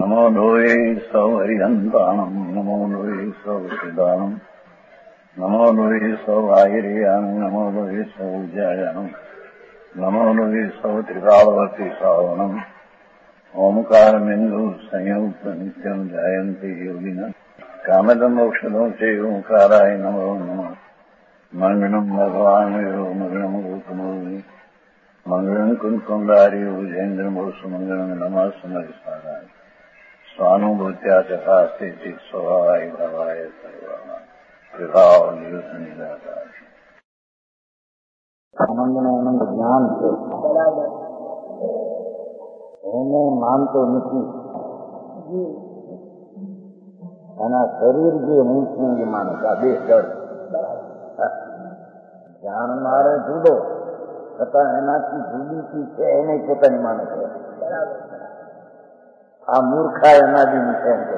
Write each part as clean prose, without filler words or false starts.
નમો લોહે સૌ હરિહંતાણમ નમો લોહે સૌ સિદ્ધાણમ નમો લોહે સૌ આહિર્યાણમ નમો લોહે સૌ જયાણમ નમો લોહે સૌ ત્રિકાળવતી શ્રાવણમ ઓમકારમિંદુ સંયુક્ત નિત્યમ જાયંતી યોગિના કામદમોક્ષદો છે ઓંકારાય નમો નમઃ મંગળમ ભગવાન મંગળમ ગોતમોહિ મંગળમ કુંકુંડારી ઉજેન્દ્રમોષ મંગળમ નમઃ સમયસારાય સ્વાનુભૂત્યા ચકાસ્તે ચિત સ્વભાવાય ભાવાય સર્વા વિભાવ નિદાતા આનંદનો આનંદ જ્ઞાન છે. એને માનતો નથી અને શરીર જે હું છું એ માને છે. આ બે જળ જાણ મારે જુદો છતાં એનાથી જુદી છે એને પોતાની માને છે. આ મૂર્ખા એનાથી છે એમ કે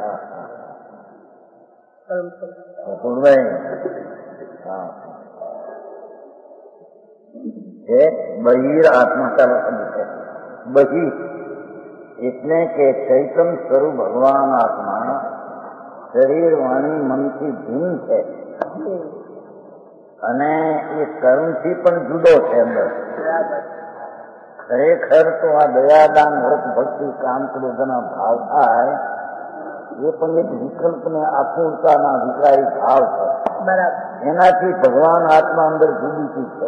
છે બહિર આત્મા ચાલો શબ્દ છે. બહિ એટલે કે ચૈતન સ્વરૂપ ભગવાન આત્મા શરીર વાણી મનથી ભિન્ન છે અને એ કર્મથી પણ જુદો છે. અંદર ખરેખર તો આ દયાદાન વ્રત ભક્તિ કામ ક્રોધના ભાવ થાય એ પણ એક વિકલ્પને આતુરતાના વિકારી ભાવ છે. એનાથી ભગવાન આત્મા અંદર જુદી છે.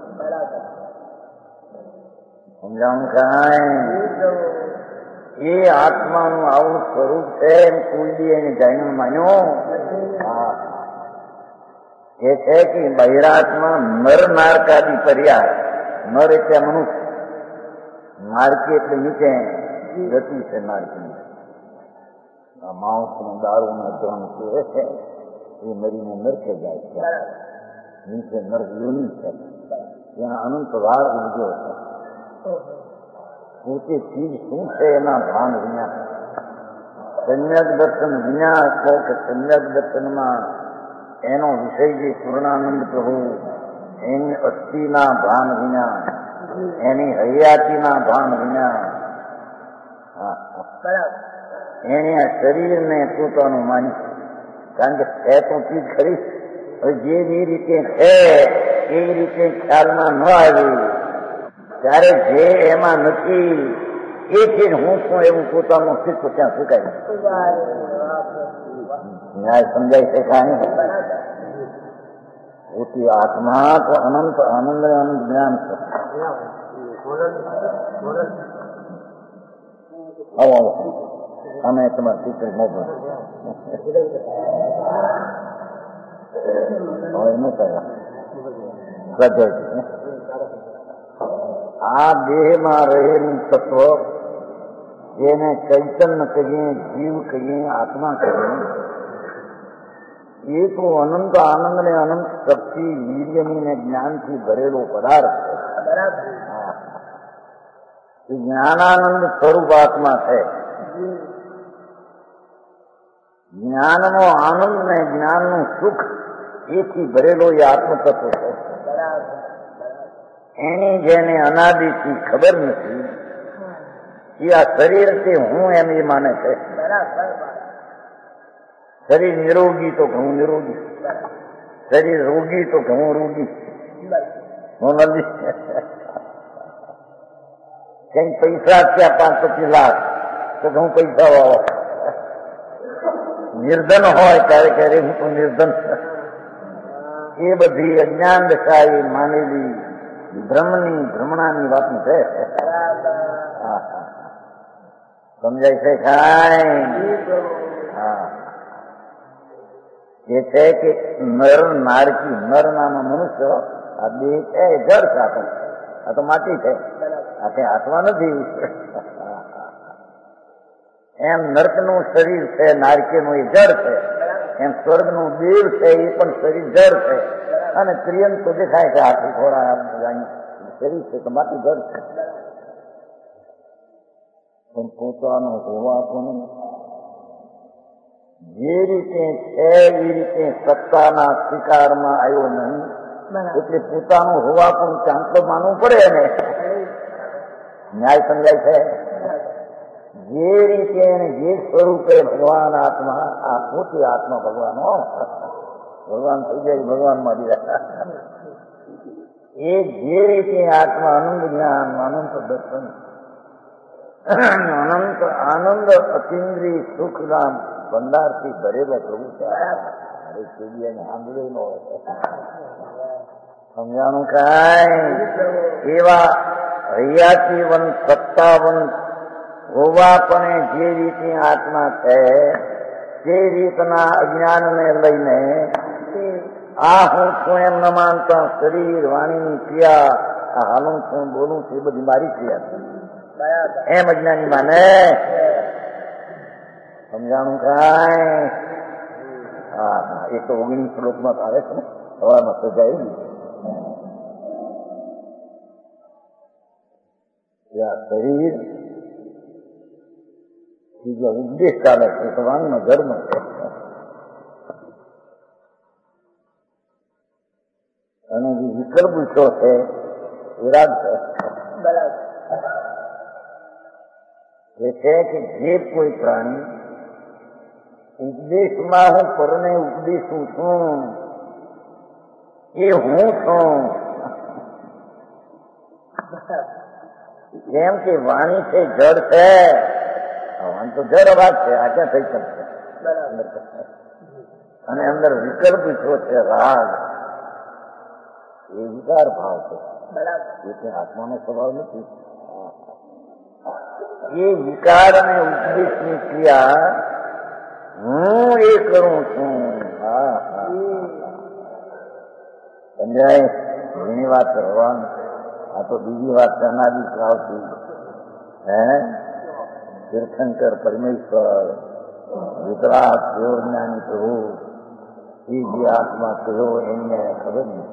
સમજાણું કાંઈ એ આત્માનું આવું સ્વરૂપ છે એમ કુલદી એને જાણ્યું માન્યો એ છે કે બહિરાત્મા નર નારકાદી પર્યાય. નર એટલે મનુષ્ય, નારકી એટલે નીચે ગતિ છે. નારકી માંસ ને દારૂ ને ધ્રમ છે એ મરીને નરકે જાય છે. નીચે નર્ક યોની છે, ત્યાં અનંત વાર ઉદ્યો છે. પોતે ચીજ શું છે એના ભાન વિના સમ્યક દર્શન વિના કહો કે સમ્યક દર્શનમાં એનો વિષય જે પૂર્ણાનંદ પ્રભુ એની અસ્થિના ભાન વિના એની હયાતીના ભાન વિના એને આ શરીરને પોતાનું માની. કારણ કે છે તો ચીજ ખરી, જેવી રીતે છે એવી રીતે ખ્યાલમાં ન આવી ત્યારે જે એમાં નથી એ ચીજ હું છું એવું પોતાનું અસ્તિત્વ ત્યાં સ્વીકાર્યું. ન્યાય સમજાય છે કાંઈ? પોતી આત્મા તો અનંત આનંદ અનંત જ્ઞાન છે. આવો અમે તમારા ચિત્ર મોકલો એનું કહ્યા આ દેહમાં રહેલું તત્વ જેને ચૈતન્ય કહીએ, જીવ કહીએ, આત્મા કહીએ, એ તો અનંત આનંદ ને અનંત શક્તિ વીર્યની ને જ્ઞાનથી ભરેલો પદાર્થ છે. જ્ઞાનાનંદ સ્વરૂપ આત્મા છે. જ્ઞાનનો આનંદ ને જ્ઞાનનું સુખ એથી ભરેલો એ આત્મતત્વ છે. એની જેને અનાદિથી ખબર નથી એ આ શરીરથી હું એમ એ માને છે. શરીર નિરોગી તો હું નિરોગી, શરીર રોગી તો હું રોગી. હું નથી કઈ પૈસા થયા 5-25 લાખ તો હું પૈસા વાળો. નિર્ધન હોય ત્યારે ક્યારે હું તો નિર્ધન. એ બધી અજ્ઞાન દશા માનેલી ભ્રમણાની વાત છે. સમજાય છે કાંઈ? એ છે કે નર નારકી, નર નામ મનુષ્ય આ બે છે જળ છે. આ તો માટી છે, આ કઈ આત્મા નથી. એમ નર્કનું શરીર છે, નારકીનું એ જળ છે. એમ સ્વર્ગનું દેવ છે એ પણ શરીર જળ છે. અને ત્રિયંત તો દેખાય છે હાથી ઘોડા શરીર છે તો માટી જળ છે. પણ પોતાનો હોવા પણ જે રીતે છે એ રીતે સત્તાના સ્વીકારમાં આવ્યો નહીં. એટલે પોતાનું હોવા પણ ચાંચલો માનવું પડે ને. ન્યાય સમજાય છે? જે રીતે અને જે સ્વરૂપે ભગવાન આત્મા, આ પોતે આત્મા ભગવાન ભગવાન થઈ જાય, ભગવાન મળી રહ્યા. એ જે રીતે આત્મા અનંત જ્ઞાન, અનંત દર્શન, અનંત આનંદ, અતિન્દ્રિય સુખના ભંડારથી ભરેલો પ્રભુ છે. સાંભળેલો સમજાણું કાંઈ એવા હૈયાતીવંત, સત્તાવંત હોવા પણ જે રીતે આત્મા છે તે રીતના અજ્ઞાનને લઈને આ હું છું એમ ન માનતા શરીર, વાણીની ક્રિયા, આ હાલું છું, બોલું છું, એ બધી મારી ક્રિયા છે એમ અજ્ઞાની માને. સમજાણું કાંઈ? હા, એ તો 19 શ્લોકમાં આવે છે ને, હવામાં સજાઈ ગયું. શરીર બીજો ઉપદેશ ચાલે છે, ભગવાનનો ધર્મ છે. અને જે વિકલ્પ પૂછ્યો છે વિરાગ છે એ છે કે જે કોઈ પ્રાણી ઉપદેશમાં હું પરને ઉપદેશું છું, એ હું છું. જેમ કે વાણી છે જળ છે, વાણી તો જળ અવાજ છે, આ ક્યાં થઈ શકશે? અને અંદર વિકલ્પ પૂછ્યો છે રાગ, એ વિકાર ભાવ છે, એટલે આત્માનો સ્વભાવ નથી. એ વિકાર અને ઉપદેશની ક્રિયા હું એ કરું છું. સમજાય? ઘણી વાત કરવાની, આ તો બીજી વાત અનાદિ આવતી. તીર્થંકર પરમેશ્વર વિતરાગ જ્ઞાની પ્રભુ એ જે આત્મા કયો એમને ખબર નથી.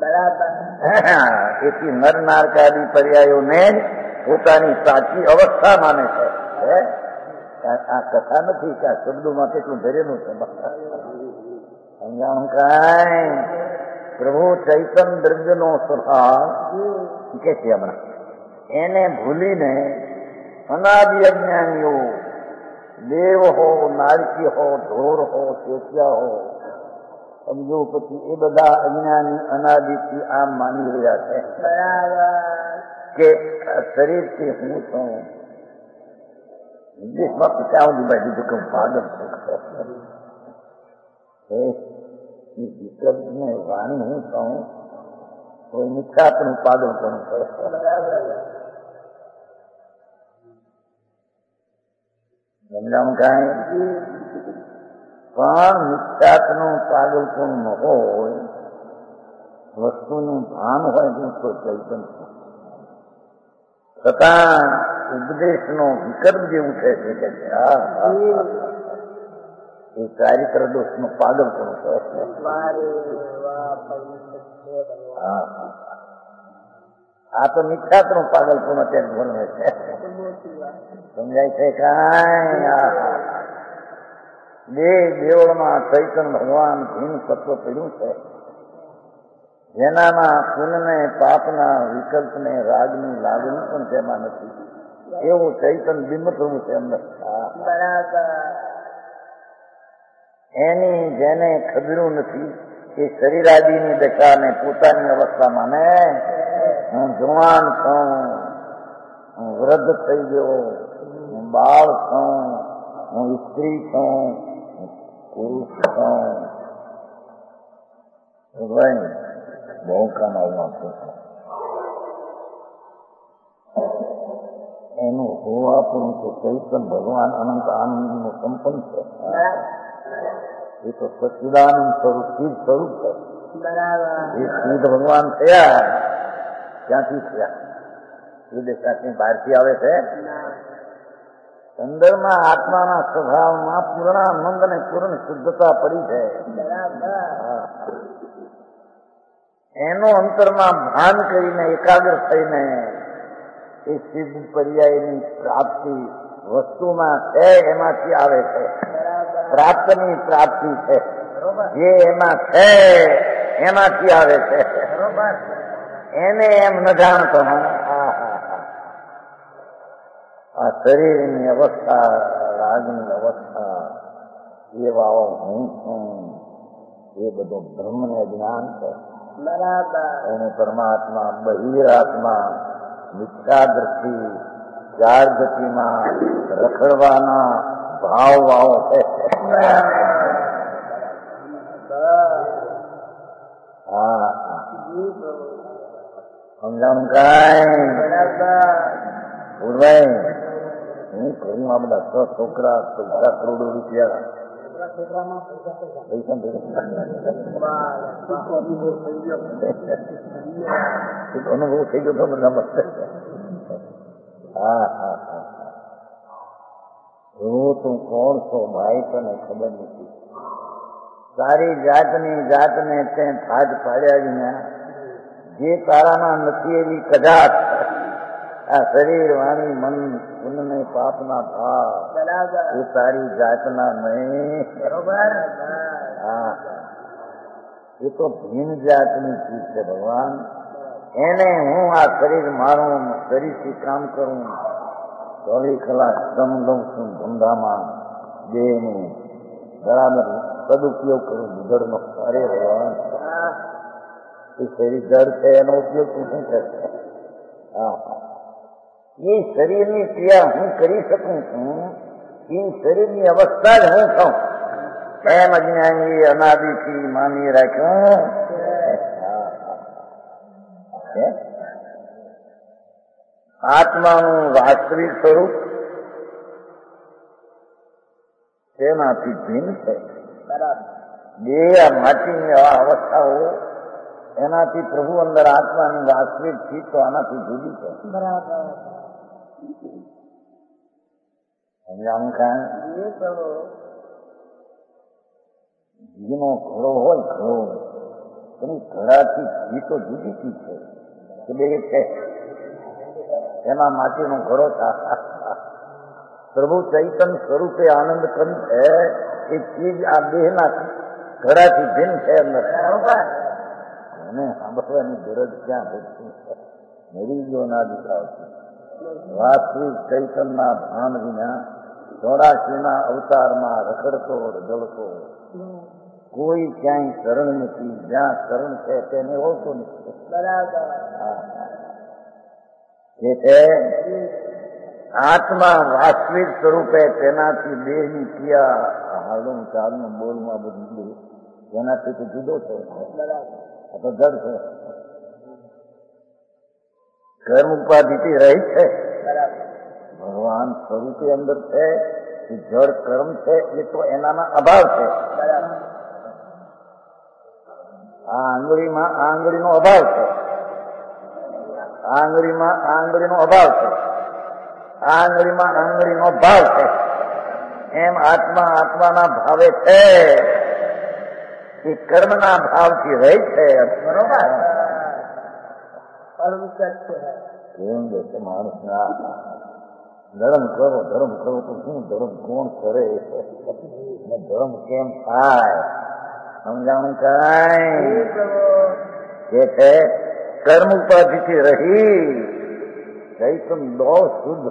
એથી નર નારકાદી પર્યાયોને પોતાની સાચી અવસ્થા માને છે. આ કથા નથી કે આ શબ્દોમાં કેટલું ધરેલું છે. સમજાણું કાંઈ? પ્રભુ ચૈતન દ્રવ્યનો સ્વભાવ કે છે હમણાં એને ભૂલીને અનાદિ અજ્ઞાનીઓ દેવ હો, નારકી હો, ઢોર હો, શેઠિયા હો, સમજો પછી એ બધા અજ્ઞાની અનાદિથી આમ માની રહ્યા છે કે શરીરથી હું છું. વિદેશમાં પિતા બાજુ તો કઉ પાગલ વિકલ્પને વાણી હું છું, કોઈ મિથ્યાપનું પાગલ પણ છે. સમજાણું કાંઈ? પણ મિથ્યાત્વનું પાગલપણું ન હોય, વસ્તુનું ભાન હોય તો ચૈતન છતાં ઉપદેશનો વિકલ્પ જે ઉઠે છે કે એ ચારિત્ર દોષનો પાગલપણું છે. આ તો મિથ્યાત્વનું પાગલપણું અત્યારે ભણવે છે. સમજાય છે કાંઈ? દેવળમાં ચૈતન ભગવાન ભીમ તત્વ પડ્યું છે, જેનામાં પુનને પાપના વિકલ્પને રાગની લાગણી પણ તેમાં નથી. એવું ચૈતન બિંબ થવું છે અંદર. એની જેને ખબર્યું નથી એ શરીરાદિની દશાને પોતાની અવસ્થામાં ને હું જવાન છું, હું વૃદ્ધ થઈ ગયો, હું બાળ છું, હું સ્ત્રી છું, પુરુષ છું, બહુ કમાવવા છું. એનું હોવાપણું તો ચૈતન ભગવાન અનંત આનંદનું સંપન્ન છે. એ તો સચ્ચિદાનંદ સ્વરૂપ ચીજ સ્વરૂપ છે. એ ચીજ ભગવાન થયા ક્યાંથી થયા? એ દેશાથી બહારથી આવે છે? અંદરમાં આત્માના સ્વભાવમાં પૂર્ણાનંદ અને પૂર્ણ શુદ્ધતા પડી છે. એનો અંતરમાં ભાન કરીને એકાગ્ર થઈને એ સિદ્ધ પર્યાયની પ્રાપ્તિ વસ્તુમાં છે, એમાંથી આવે છે. પ્રાપ્તની પ્રાપ્તિ છે, જે એમાં છે એમાંથી આવે છે. એને એમ ન જાણતો આ શરીરની અવસ્થા, રાગની અવસ્થા, એવાઓ હું છું, એ બધો બ્રહ્મને જ્ઞાન છે. એને પરમાત્મા બહિરાત્મા મિથ્યા દ્રષ્ટિ ચાર ગતિમાં રખડવાના ભાવ વાવો છે. હા સમજાણું કાંઈ પૂરભાઈ હું ઘરમાં બધા 6 છોકરા, પૈસા કરોડો રૂપિયા અનુભવ થઈ ગયો તો બધા મસ્ત. હા હા હા તું કોણ છો ભાઈ તને ખબર નથી. તારી જાતને તે થાજ પાડ્યા વિના જે તારામાં નથી એવી કદાચ આ શરીર, વાણી, મન, પુણ્ય, પાપના ભાવ એ તારી જાતના નહીં. બરોબર. હા એ તો ભીન જાતની ચીજ છે ભગવાન. એને હું આ શરીર મારું, શરીરથી કામ કરું, 24 કલાક શ્રમ લઉં છું ધંધામાં, દેહનું બરાબર સદુપયોગ કરું જળનો. અરે ભગવાન એ શરીર જળ છે, એનો ઉપયોગ તું શું કરશે? હા એ શરીરની ક્રિયા હું કરી શકું છું, એ શરીરની અવસ્થા જ હું છું. એમ અજ્ઞાની અનાદિથી માની રાખ્યું. આત્માનું વાસ્તવિક સ્વરૂપ તેનાથી ભિન્ન છે. બે આ માટીની અવસ્થાઓ એનાથી પ્રભુ અંદર આત્માની વાસ્તવિક ચીજ તો આનાથી જુદી છે. સમજાવું કાંઈ? ઘીનો ઘડો હોય, ઘડો એની ઘડાથી ઘી તો જુદી ચીજ છે. બે છે એમાં માટીનો ઘડો પ્રભુ ચૈતન સ્વરૂપે આનંદ કંદ છે. એ ચીજ આ દેહના ઘડાથી ભિન્ન છે અંદર. એને સાંભળવાની ગરજ ક્યાં ભરતી છે? મરી ગયો ના દીકરાઓથી વાસ્તવિક ચૈતનના ભાન વિના 84ના અવતારમાં રખડતો રજળતો કોઈ ક્યાંય શરણ નથી. જ્યાં શરણ છે તેને ઓળખતો નથી. જે છે આત્મા વાસ્તવિક સ્વરૂપે તેનાથી દેહની ક્રિયા, હાલનું ચાલનું બોલમાં બધું તેનાથી તો જુદો છે. તો જડ છે, કર્મ ઉપાધિથી રહી છે. ભગવાન સ્વરૂપે અંદર છે. એ જળ કર્મ છે એ તો એનામાં અભાવ છે. આ આંગળીમાં આ આંગળીનો અભાવ છે. આ આંગળીમાં આ આંગળીનો અભાવ છે. આ આંગળીમાં આંગળીનો ભાવ છે. એમ આત્મા આત્માના ભાવે છે. એ કર્મના ભાવથી રહી છે. બરોબર. કેમ છે માણસના ધર્મ કરો તો શું ધર્મ કોણ કરે? ધર્મ કેમ થાય? સમજાણું કાંઈ? જે છે કર્મ ઉપાધિથી રહી ચૈતન દો શુદ્ધ.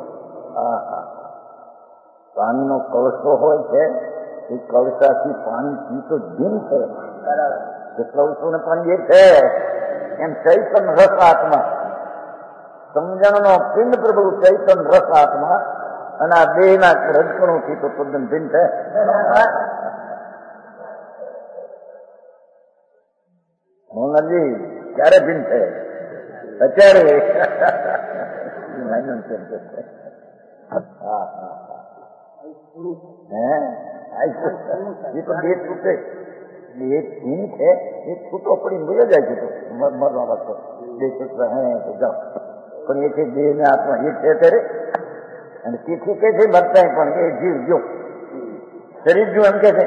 પાણીનો કળશો હોય છે એ કળશાથી પાણી પીતો ભિન્ન છે. જે કળશોને પાણી એ છે એમ ચૈતન રસ આત્મા, સમજણનો પિંડ પ્રભુ ચૈતન રસ આત્મા અને આ દેહના રજકણોથી તો તદ્દન ભિન્ન છે. મોહનજી ક્યારે ભિન્ન છે? અત્યારે. એ તો બે છૂટે, બે ભીન છે એ છૂટો પડી મળે જાય છે. તો મરવા વાતો બે છૂટવા હે તો જાઓ. પણ એ છે દેહ ને આત્મા એ છે ત્યારે. અને તેથી કે છે મરતા પણ એ જીવ જો શરીર જો એમ કે છે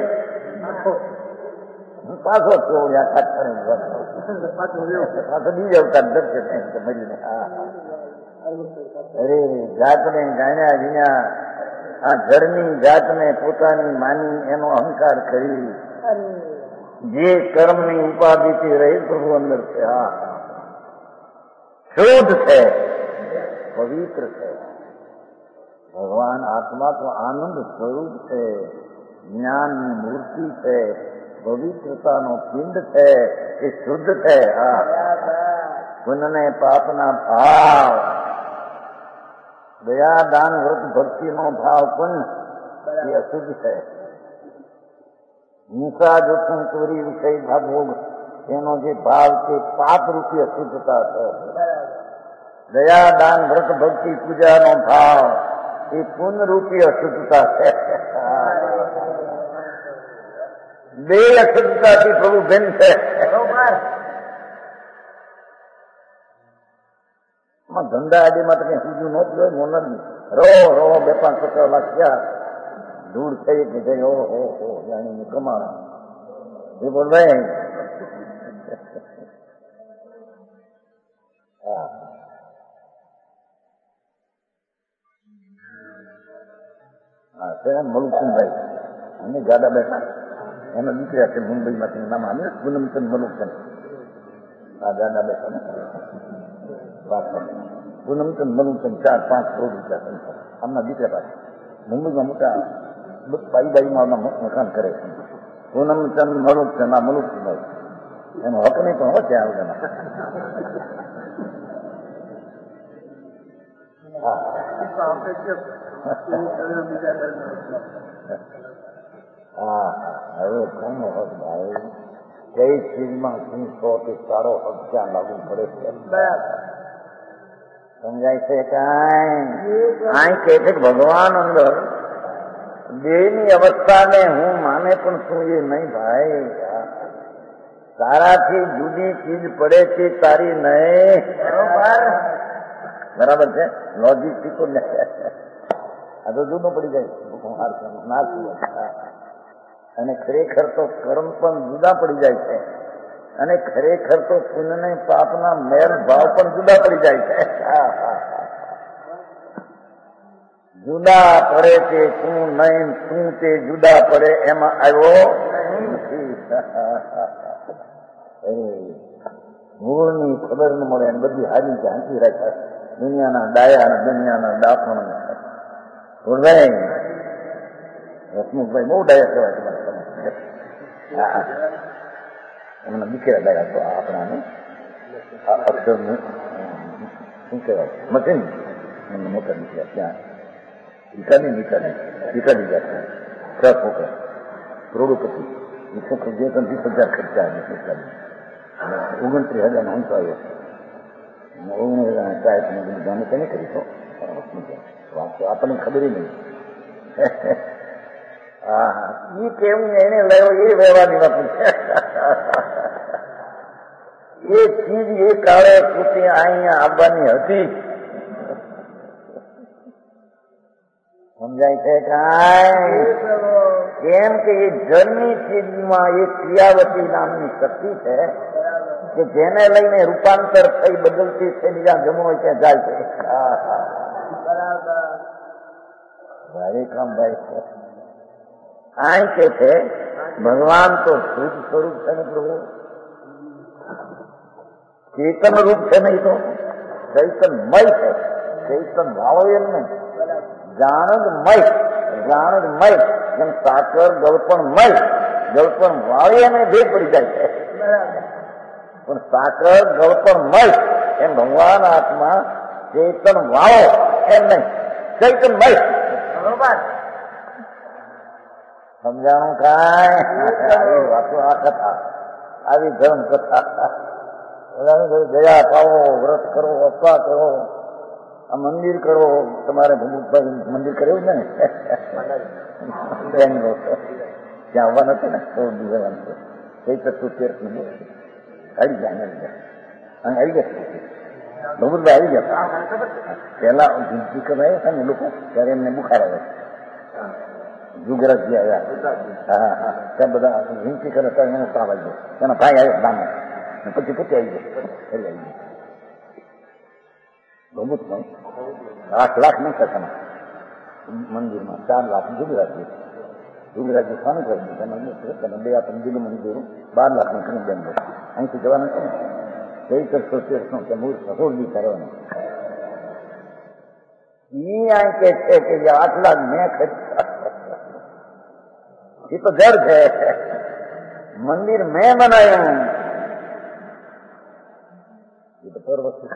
પાછો થયો પાછો બીજા અવતાર દર્શન મળીને. અરે જાતને જાણ્યા વિના આ જળની જાતને પોતાની માની એનો અહંકાર કરી જે કર્મની ઉપાધિથી રહી પ્રભુ અંદર છે. હા શુદ્ધ છે, પવિત્ર છે. ભગવાન આત્મા તો આનંદ સ્વરૂપ છે, જ્ઞાનની મૂર્તિ છે, પવિત્રતાનો પિંડ છે, એ શુદ્ધ છે. પુણ્યને પાપના ભાવ, દયા દાન વ્રત ભક્તિનો ભાવ પુણ્ય એ અશુદ્ધ છે. હિંસા જોખમ ચોરી વિષય ભોગ એનો જે ભાવ છે પાપ રૂપી અશુદ્ધતા છે. દયા દાન વ્રત ભક્તિ પૂજાનો ભાવ એ પુણ્ય રૂપી અશુદ્ધતા છે. બે અશુદ્ધતાથી પ્રભુ ભિન્ન છે. ધંધા આદિમાં તો કઈ સૂજું નહોતું હોય, મોનર રો 2-5 ટકા લાખ્યા ધૂળ થઈ કે જઈ ઓહો જાણીને કમાણા એ બોલ ભાઈ. હા છે મલુકચંદભાઈ અને ગાડા બેઠા એનો દીકરા છે મુંબઈમાંથી, નામ આવ્યું પૂનમચંદ મલુકચંદ. હા ગાડા બેઠા ને વાત કરે પૂનમચંદ મલુકચંદ 4-5 કરોડ રૂપિયા સંસાર આમના દીકરા પાસે મુંબઈમાં મોટા બાઈમાં મકાન કરે છે. પૂનમચંદ મલુકચંદ આ મલુકચંદ એનો હક નહીં પણ હોય ત્યાં હા હવે કોનો હક ભાઈ? કઈ ચીજમાં શું છો તે સારો હક ક્યાં લાગુ પડે છે? સમજાય છે કાંઈ? કે છે ભગવાન અંદર દેહની અવસ્થાને હું માને પણ શું એ નહીં ભાઈ. તારાથી જુદી ચીજ પડે છે તારી નહીં. બરાબર છે? લોજિક શીખો ને આ તો જુદો પડી જાય. અને ખરેખર તો કર્મ પણ જુદા પડી જાય છે, અને ખરેખર તો પુણ્ય પાપના મેલ ભાવ પણ જુદા પડી જાય છે. જુદા પડે છે શું નહીં, શું તે જુદા પડે એમાં આવ્યો નથી. મૂળની ખબર ન મળે અને બધી હારી ઝાંકી રાખે દુનિયાના ડાયા અને દુનિયાના ડાપણ. હસમુખભાઈ બહુ ડાયા કહેવાય તમારે. એમના દીકરા ડાયા તો આપણાને આ અક્ષરનું શું કહેવાય મશીન એમને મોટા દીકરા ત્યાં નીકાળી જાય 6 છોકરા કરોડોપતિ. એ છોકરો જે 20,000 ખર્ચા 29,000 હંસો આવ્યો. 19,000 ગામે તો નહીં કરી તો વાત તો આપણને ખબર નહીં. હા એ કેવું એને લેવો એ વ્યવહારની વાત છે. એ ચીજ એ કાળે કૃતિ અહીંયા આવવાની હતી. સમજાય છે કાંઈ? કેમ કે એ જળની ચીજમાં એ ક્રિયાવતી નામની શક્તિ છે કે જેને લઈને રૂપાંતર થઈ બદલતી છે, બીજા જમો હોય ત્યાં જાય છે. ભારે કામ ભાઈ છે. આ કે છે ભગવાન તો શુદ્ધ સ્વરૂપ છે ને પ્રભુ, ચેતન રૂપ છે નહીં તો ચૈતનમય છે. ચૈતન ભાવ એમ નહીં, જાણદમય જેમ સાકર ગળપણમય, ગળપણ વાળી એને ભેદ પડી જાય છે. પણ સાકર ગળપણમય એમ ભગવાન આત્મા ચેતન વાળો એમ નહીં, ચૈતનમય. બરોબર સમજાણું કાંઈ? વાતો આ કથા આવી ધર્મ કથા. દયા પાવો, વ્રત કરો, અપવા કરો, આ મંદિર કરો. તમારે ભગુભાઈ મંદિર કર્યું ને બેંગ્લોર ત્યાં આવવા નથી ને તો જવાનું છે. કઈ તત્વ આવી જાય આવી ગયા ભગુભાઈ આવી ગયા. પેલા જિંદગી કરાય છે ને લોકો ત્યારે એમને બુખાર આવે જુગરાજી આવ્યા. હા ત્યાં બધા હિંચી કરે તો એને તાવ આવી ગયો. એના ભાઈ આવ્યો દામે પછી પોતે આવી ગયો. એટલે આવી ગયો બહુ જ નહીં. 8 લાખ નહીં થતા મંદિરમાં 4 લાખ જુગરાજી સ્વામી કરી તમે 2 દિલ્હી મંદિર 12 લાખનું ખરીદ બેન અહીંથી જવાનું છે ને કઈ કરશો તે મૂળ સહોડ બી કરવાનું. આ કે છે કે જે આટલા મેં ખરીદા એ તો જડ છે. મંદિર મેં બનાવ્યું એ તો પર વસ્તુ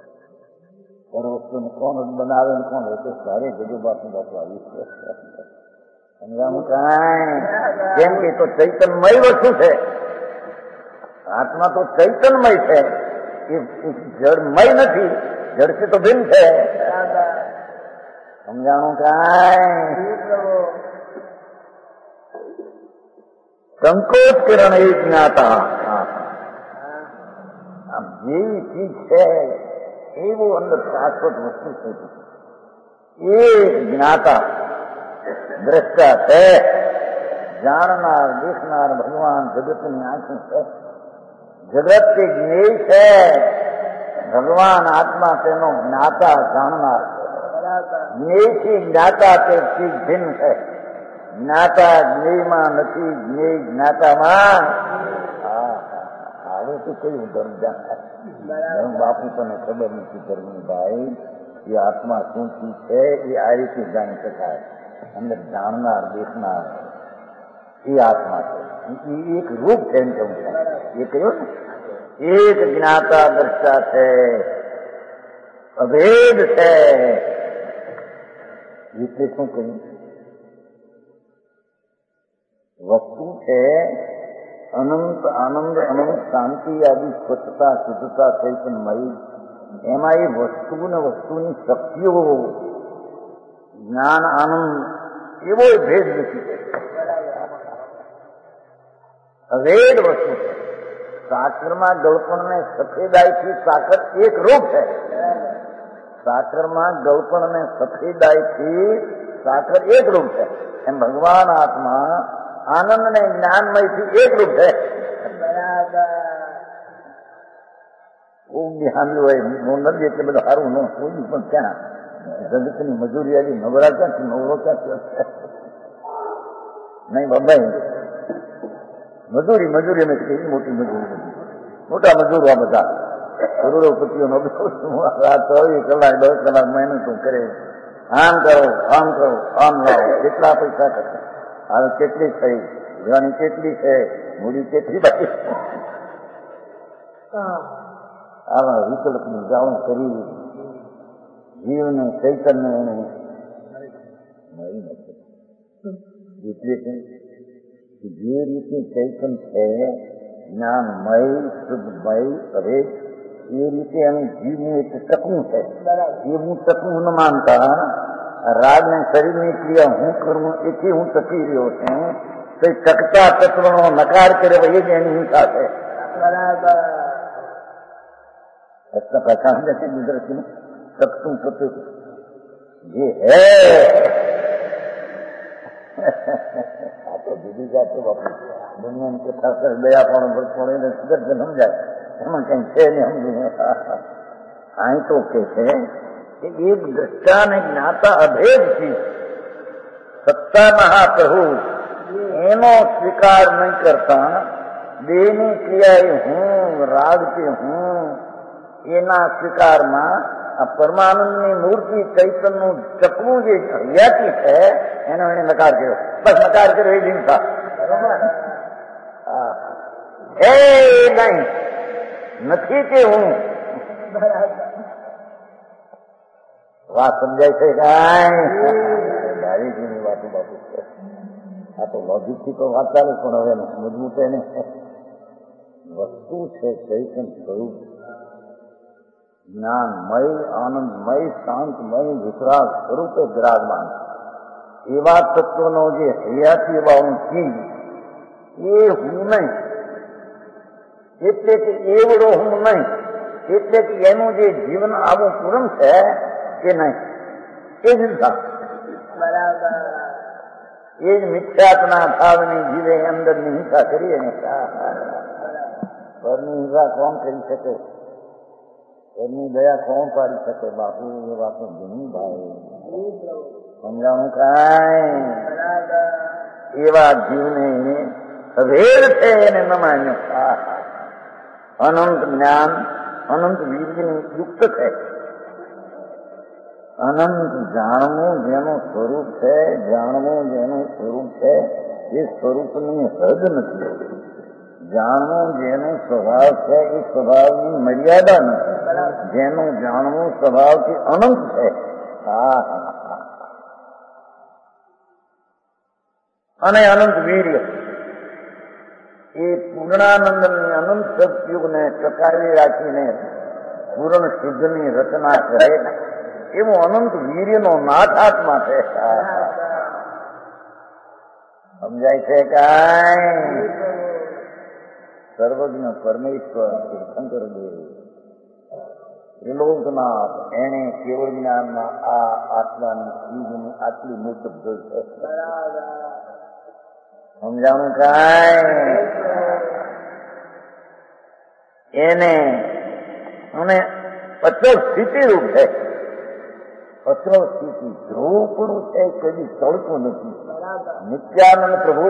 કોણ બનાવે ને કોણ હોય તો સારી બધું બાપુ આવી છે. સમજાવું કાંઈ કેમ કે તો ચૈતન્યમય વસ્તુ છે. આત્મા તો ચૈતન્યમય છે, એ જડમય નથી. જડથી તો ભિન્ન છે. સમજાણું કાંઈ સંકોચ કિરણ એ જ્ઞાતા આમ જેવી ચીજ છે એવું અંદર શાશ્વત વસ્તુ છે. એ જ્ઞાતા દ્રષ્ટા છે, જાણનાર દેખનાર ભગવાન જગતની આંખી છે. જગત તે જ્ઞેય છે, ભગવાન આત્મા તેનો જ્ઞાતા જાણનાર છે. જ્ઞેયથી જ્ઞાતા તે ચીજ ભિન્ન છે. જ્ઞાતા જ્ઞેયમાં નથી, જ્ઞેય જ્ઞાતામાં. હવે તો કયું ધર્મ ધર્મ બાપુ તને ખબર નથી ધર્મભાઈ. એ આત્મા શું ચીજ છે એ આ રીતે જાણી શકાય. અંદર જાણનાર દેખનાર એ આત્મા છે. એ એક રૂપ છે એમ કહું છું. એ કહ્યું ને એક જ્ઞાતા દ્રષ્ટા છે, અભેદ છે. એટલે શું કહ્યું? વસ્તુ છે અનંત આનંદ, અનંત શાંતિ આદિ સ્વચ્છતા શુદ્ધતા ચૈતન્યમય. એમાં એ વસ્તુ ને વસ્તુની શક્તિઓ, જ્ઞાન, આનંદ એવો ભેદ નથી. અભેદ વસ્તુ છે. સાકરમાં ગળપણને સફેદાઈથી સાકર એક રૂપ છે. સાકરમાં ગળપણને સફેદાઈથી સાકર એક રૂપ છે. એમ ભગવાન આત્મા આનંદ ને જ્ઞાનમયથી એક રૂપ છે. હામી હોય નથી એટલે બધું સારું ન કોઈ પણ ક્યાં જગતની મજૂરી આવી નવરા ક્યાંથી નવરો ક્યાંથી નહીં બાબા. મજૂરી અમે કેવી મોટી મજૂરી, મોટા મજૂરો આ બધા કરોડોપતિઓ 24 કલાક 10 કલાક મહેનત કરે. આમ કરો આમ કરો આમ લાવો, કેટલા પૈસા કરશે, હવે કેટલી થઈ, લેવાની કેટલી છે, મૂડી કેટલી બાકી. આવા વિકલ્પની જાણ કરી જીવને ચૈતન્ય એને મળી નથી. એટલે જે રીતે ચૈતન્ય છે જ્ઞાનમય શુદ્ધમય હવે એ રીતે એનું જીવનું એક ટકવું છે. એ હું ટકવું ન માનતા રાગ ને શરીરની ક્રિયા હું કરું એથી હું ટકી રહ્યો છું. તો ટકતા તત્વનો નકાર કર્યો એ જ એની હિંસા છે. ગુજરાતી ટકતું તત્વ જે હે આ તો બીજી જાતે બાપુ દુનિયાની કથા કરે દયા પણ એને સમજાય એમાં કઈ છે ને સમજુ. અહીં તો કે છે કે એક દ્રષ્ટા ને જ્ઞાતા અભેદ છે. સત્તા મહાપ્રભુ એનો સ્વીકાર નહીં કરતા દેહની ક્રિયા એ હું, રાગ કે હું, એના સ્વીકારમાં આ પરમાનંદની મૂર્તિ ચૈતનનું ચકવું જે હૈયાથી છે એનો એને નકાર કર્યો. બસ નકાર કર્યો એ હિંસા એ નહીં નથી કે હું. વાત સમજાય છે કાંઈ વાતો બાપુ છે. આ તો લોજિક થી તો વાત ચાલે પણ હવે મજબૂત એને વસ્તુ છે ચૈતન્ય સ્વરૂપ જ્ઞાનમય આનંદમય શાંતમય વિતરાગ સ્વરૂપે વિરાજમાન એવા તત્વનો જે હૈયાથી એવા હું ચીજ એ હું નહીં. એટલે કે એવડો હું નહીં. એટલે કે એનું જે જીવન આવું પૂર્ણ છે એ નહીં. એ જ હિંસા બરાબર. એ જ મિથ્યાત્મના ભાવની જીવે અંદરની હિંસા કરીએ ને પરની હિંસા કોણ કરી શકે? એની દયા કોણ પાડી શકે? બાપુ એ વાતો ઘણી ભાઈ સમજાવું કાંઈ એવા જીવને અભેદ છે એને ન માન્યો. અનંત જ્ઞાન અનંત વીર્યની યુક્ત છે. અનંત જાણવું જેનું સ્વરૂપ છે, જાણવું જેનું સ્વરૂપ છે એ સ્વરૂપની હદ નથી. જાણવું જેનું સ્વભાવ છે એ સ્વભાવની મર્યાદા નથી. જેનું જાણવું સ્વભાવથી અનંત છે. અને અનંત વીર્ય એ પૂર્ણાનંદની અનંત સદયુગને ટકાવી રાખીને પૂર્ણ શુદ્ધની રચના કરે એવો અનંત વીર્યનો નાથ આત્મા છે. સમજાય છે કાંઈ? સર્વજ્ઞ પરમેશ્વર તીર્થંકર દેવ ત્રિલોકનાથ એને કેવળ જ્ઞાનમાં આ આત્માની ચીજની આટલી મુક્ત જોઈ છે. સમજાણું કાંઈ? એને અને અચળ સ્થિતિ રૂપ છે. અચળ સ્થિતિ ધ્રુવપણું છે, કદી ચડતું નથી. નિત્યાનંદ પ્રભુ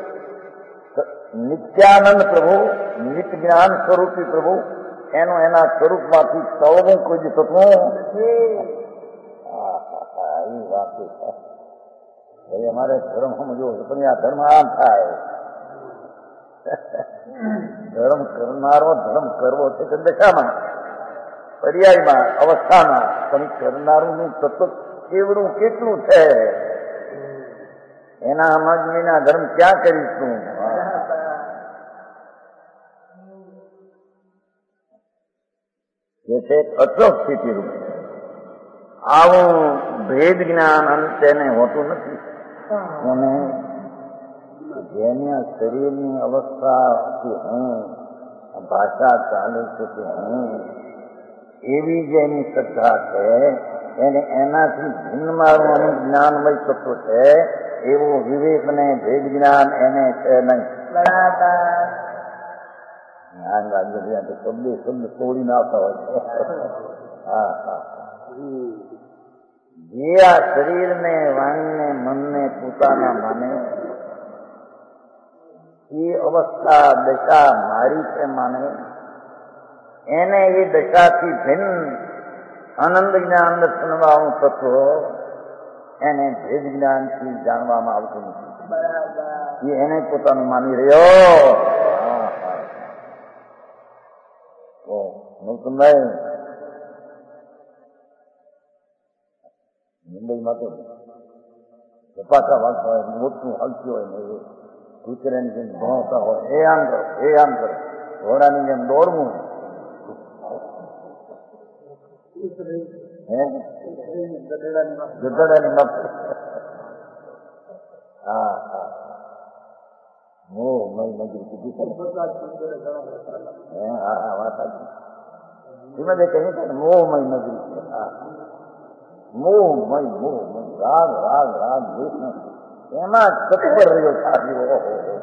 નિત્ય જ્ઞાન સ્વરૂપી પ્રભુ એનું એના સ્વરૂપમાંથી ચડવું કોઈ થતું એ વાત છે. અમારે ધર્મ સમજો પણ આ ધર્મ આમ થાય. ધર્મ કરનારો ધર્મ કરવો છે કે દશામાં, પર્યાયમાં, અવસ્થામાં, પણ કરનારું તત્વ કેવડું કેટલું છે એના સમજણીના ધર્મ ક્યાં કરીશું? એ છે અચળ સ્થિતિ રૂપ. આવું ભેદ જ્ઞાન અંતે હોતું નથી. અને જેના શરીરની અવસ્થાથી હું ભાષા ચાલે છે કે હું એવી જેની શ્રદ્ધા છે એને એનાથી ભિન્ન મારું અનેક જ્ઞાનમય તત્વ છે એવું વિવેક ને ભેદ જ્ઞાન એને છે નહીં. જ્ઞાન રાજ્ય તો શબ્દ તોડી નાખતા હોય છે. જે આ શરીરને, વાણીને, મનને પોતાના માને એ અવસ્થા દશા મારી છે માને એને એ દશાથી ભિન્ન આનંદ જ્ઞાન દર્શનવાળું તત્વ એને ભેદ જ્ઞાનથી જાણવામાં આવતું નથી. એ એને પોતાનું માની રહ્યો. મુકુંદભાઈ મુંબઈમાં તો ધપાકા વાગતા હોય, મોટું હલતું હોય ને એ કૂતરાની જેમ ભણતા હોય, એ આમ કરો, એ આમ કરો, ઘોડાની જેમ દોડવું. ગધેડાની મત. હા હા, મોહ મય મજૂરી કીધી. હા હા, વાત સાચી. ધીમે કહે છે ને મોહમય મજૂરી. હા, મોહમય રાગ રાગ રાગ એમાં તત્પર રહ્યો સાધ્યો.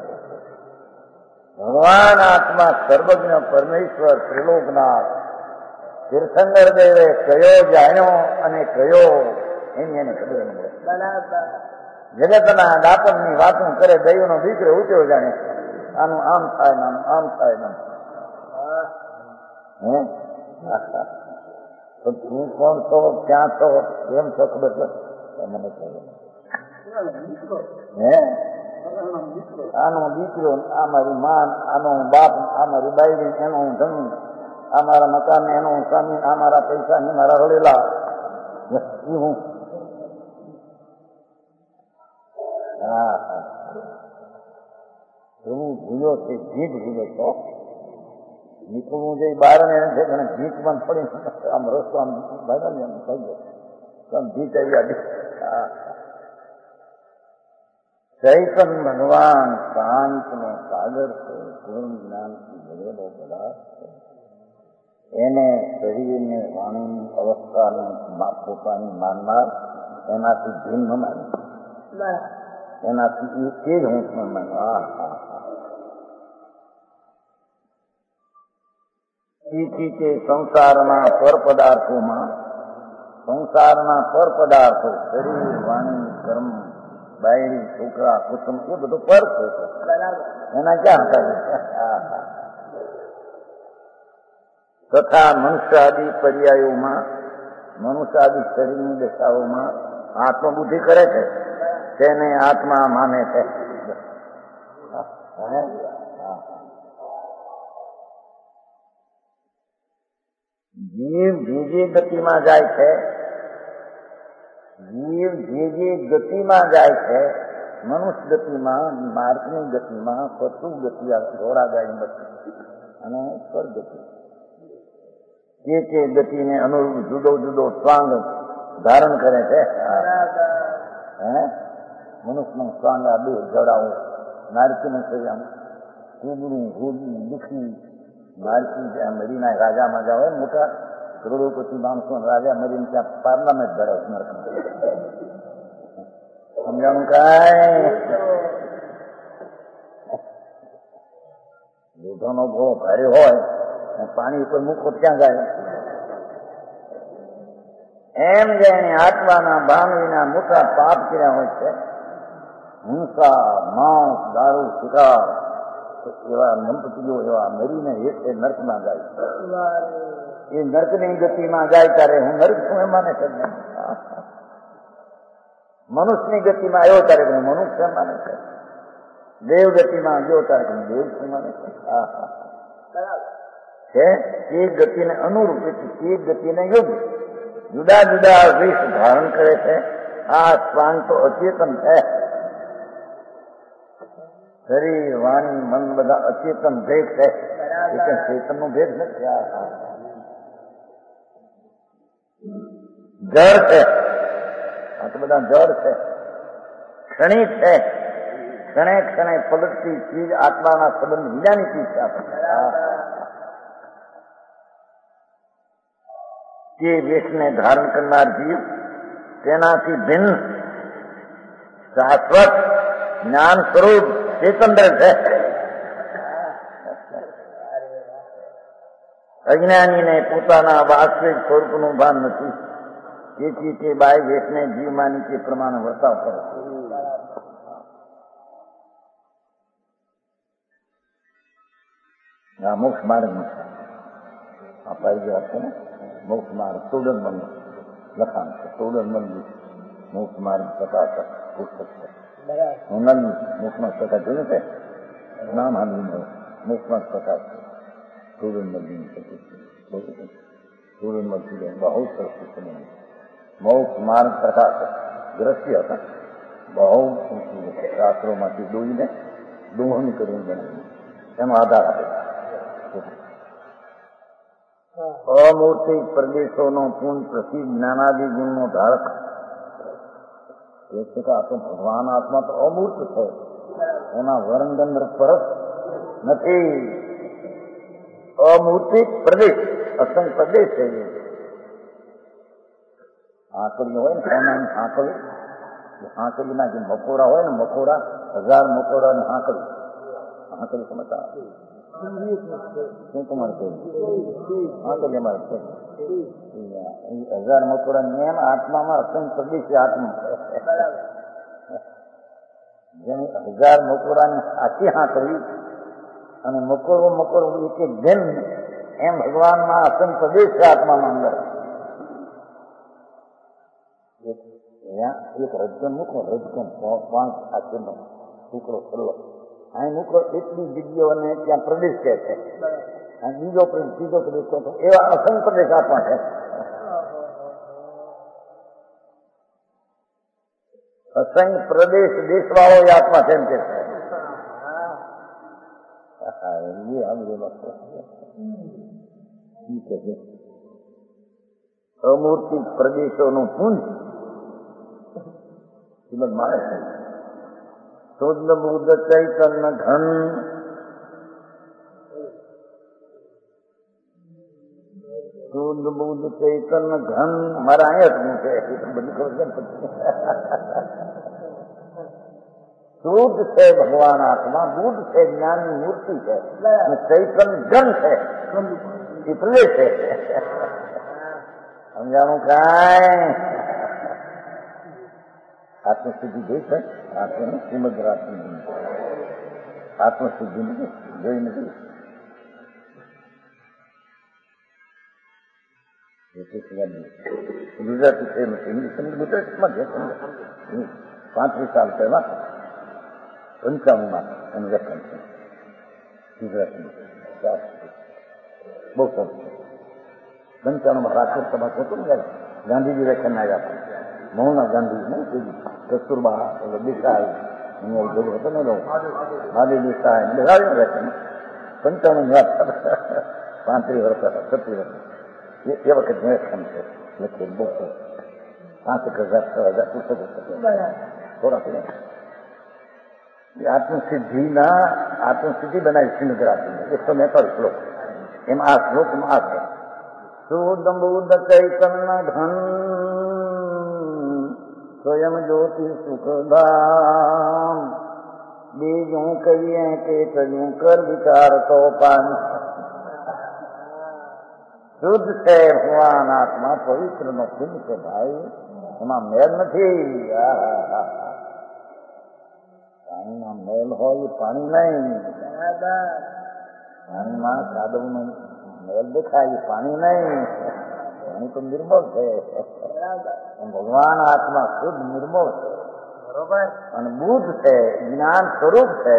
ભગવાન આત્મા સર્વજ્ઞ પરમેશ્વર ત્રિલોકનાથ તીર્થંકર દેવે કયો જાણ્યો અને કયો એની એને ખબર મળે. જગતના દાપણની વાતો કરે, દૈવનો દીકરો ઊંચો જાણે આનું આમ થાય ને આમ થાય ને. તો તું કોણ છો, ક્યાં છો, કેમ છો ખબર છે મને ખબર. આનો દીકરો, આ મારી માન, આનો બાપ, આ મારી બાયડી, એનો હું જમીન, આ મારા મકાન, એનો હું સ્વામી, આ મારા પૈસા ને મારા રડેલા. હું એવું ભૂલ્યો છે, જીત ભૂલ્યો છો. નીકળવું જોઈએ બહાર ને એને છે કે જીત પણ પડી આમ રસ્તો આમ ભાઈ એમ થઈ ગયો જીત આવી. ચૈતન ભગવાન શાંત ને સાગર છે, પૂર્ણ જ્ઞાનથી ભરેલો પદાર્થ છે. એને શરીરને, વાણીની અવસ્થાને પોતાની માનનાર એનાથી ભિન્ન માને, એનાથી એ જ હું પણ માનું. તે સંસારના પર પદાર્થોમાં, સંસારના પર પદાર્થો શરીર, વાણી, કર્મ, બાયડી, છોકરા, કુટુંબ એ બધું પર છે. એના ક્યાં હતા? તથા મનુષ્ય આદિ પર્યાયોમાં મનુષ્ય આદિ શરીરની દશાઓમાં આત્મબુદ્ધિ કરે છે તેને આત્મા માને છે. જીવ જે ગતિમાં જાય છે, જીવ જે ગતિમાં જાય છે, મનુષ્ય ગતિમાં, માર્ગની ગતિમાં, પશુ ગતિ, ઘોડા ગાડી ગતિ અને સ્વર ગતિ, જે ગતિને અનુરૂપ જુદો જુદો સ્વાંગ ધારણ કરે છે. મનુષ્યનું સ્વાંગ આ બે જોડાવું, નારકીનું શરીર આમ કુબડું, હુડું, દુઃખી, નારકી મરીના રાજા માજા હોય મોટા કરોડોપતિ માણસો રાજા મરીને ત્યાં પાર્લામેન્ટ ધરાવ નરક સમજાણું કાંઈ યુદ્ધનો ઘોડો ભારે હોય પાણી ઉપર મૂકો ત્યાં જાય. એમ જેને આત્માના ભાન વિના મોટા પાપ કર્યા હોય છે, હિંસા, માંસ, દારૂ, શિકાર, એવા મંપતિઓ એવા મરીને હેઠે નર્કમાં જાય. એ નર્કની ગતિમાં જાય ત્યારે હું નર્ક છું એ માને છે. મનુષ્યની ગતિમાં આવ્યો ત્યારે હું મનુષ્ય માને છે. દેવ ગતિમાં ગયો ત્યારે હું દેવ છું માને છે. એ ગતિને અનુરૂપ એ ગતિને યોગ્ય જુદા જુદા વેશ ધારણ કરે છે. આ શ્વાન તો અચેતન છે. શરીર, વાણી, મન બધા અચેતન ભેદ છે. એટલે ચેતનનો ભેદ નથી. જળ છે, આ તો બધા જળ છે, ક્ષણિક છે. ક્ષણે ક્ષણે પલટતી ચીજ આત્માના સંબંધ બીજાની ચીજ છે. તે વેશને ધારણ કરનાર જીવ તેનાથી ભિન્ન શાશ્વત જ્ઞાન સ્વરૂપ ચેતનદર છે. અજ્ઞાનીને પોતાના વાસ્તવિક સ્વરૂપનું ભાન નથી. તેથી તે બાહ્ય વેશને જીવ માની તે પ્રમાણે વર્તાવ કરે. આ મોક્ષ માર્ગમાં આ પરિગ્રહ છે ને, મોક્ષ માર્ગ તોડન મંદિર લખાણ છે. તોડન મંદિર મોક્ષ માર્ગ પ્રકાશક પુસ્તક છે. હું મોક્ષમાં પ્રકાશ જોયું છે, નામ હાલ મોક્ષમાં પ્રકાશ તોડન મંદિર તોડન મંદિર બહુ સરસ પુસ્તક. મોક્ષ માર્ગ પ્રકાશક દ્રશ્ય હતા, બહુ શાસ્ત્રોમાંથી દોઈને દોહન કરીને બનાવી એનો આધાર આપે. અમૂર્તિક પ્રદેશોનો પૂર્ણ પ્રસિદ્ધ જ્ઞાનાદિ ગુણનો ધારક. ભગવાન આત્મા તો અમૂર્ત છે, એના વર્ણગંધ પરત નથી. અમૂર્તિક પ્રદેશ, અસંગ પ્રદેશ છે. આંકડી હોય ને સોનાની આંકડી, આંકડીના જે મકોડા હોય ને, મકોડા 1000 મકોડાની આંકડી, આંકડી સમજતા શું તમારે કહ્યું? આંકડી અમારે છે 1000 મકોડા. એમ આત્મામાં અસંગ પ્રદેશ છે. આત્મા જેમ 1000 મકોડાની આખી આંકડી અને મકોડો એક એક જેમ, એમ ભગવાનમાં અસંગ પ્રદેશ છે આત્મામાં અંદર. એક રજકન મૂકો, રજકન 5 આખીનો ટુકડો ખરવો અહીં મૂકો, એટલી જગ્યાઓને ત્યાં પ્રદેશ કહે છે. બીજો પ્રદેશ, ત્રીજો પ્રદેશ કહો, એવા અસંગ પ્રદેશ આત્મા છે. અસંગ પ્રદેશ દેશવાળો એ આત્મા છે એમ કે છે. અમૂર્તિક પ્રદેશોનું પુંજ શ્રીમદ મારે છે. શુદ્ધ બુદ્ધ ચૈતન્ય ઘન શુદ્ધ બુદ્ધ ચૈતન્ય ઘન મારા અહીંયા જ છે. બધી ખબર છે. શુદ્ધ છે ભગવાન આત્મા, બુદ્ધ છે જ્ઞાનની મૂર્તિ છે, અને ચૈતન્ય ઘન છે એ પ્રદેશ છે. સમજાણું કાંઈ? આત્મસિદ્ધિ જોઈ છે? શ્રીમદ રાજની આત્મસિદ્ધિ નથી જોઈ નથી. ગુજરાતી છે નથી ગુજરાતીમાં છે 35 સાલ પહેલા 55માં એનું લેખન છે ગુજરાતીમાં બહુ સરસ છે. 55માં રાજકોટ સભા થતું ને ગાંધીજી લેખન આવ્યા હતા મોહનદાસ ગાંધી નહીં કસ્તુરબા દેસાઈ બધું હતું ને માદી દેસાઈ બધા લેખન 55 વાત 35 વર્ષ 36 વર્ષ એ વખત લેખન છે લખેલ બહુ 5,000 6,000 પુસ્તકો થોડા આત્મસિદ્ધિ બનાવી સિંહગ્રાસી 143 શ્લોક એમાં આ શ્લોકમાં આ છે સુદંબુદ ચૈતન્ય ધન સ્વયં જ્યોતિ સુખધામ બીજું કહીએ કે કર્યું કર વિચાર તો પાન શુદ્ધ છે ભગવાન આત્મા પવિત્ર નો સિંહ છે ભાઈ એમાં મેલ નથી. પાણીમાં મેલ હોય પાણી નહીં પાણીમાં સાદવનો મેલ દેખાય પાણી નહીં પાણી તો નિર્મળ છે ભગવાન આત્મા શુદ્ધ નિર્મળ છે બરોબર અને બુદ્ધ છે જ્ઞાન સ્વરૂપ છે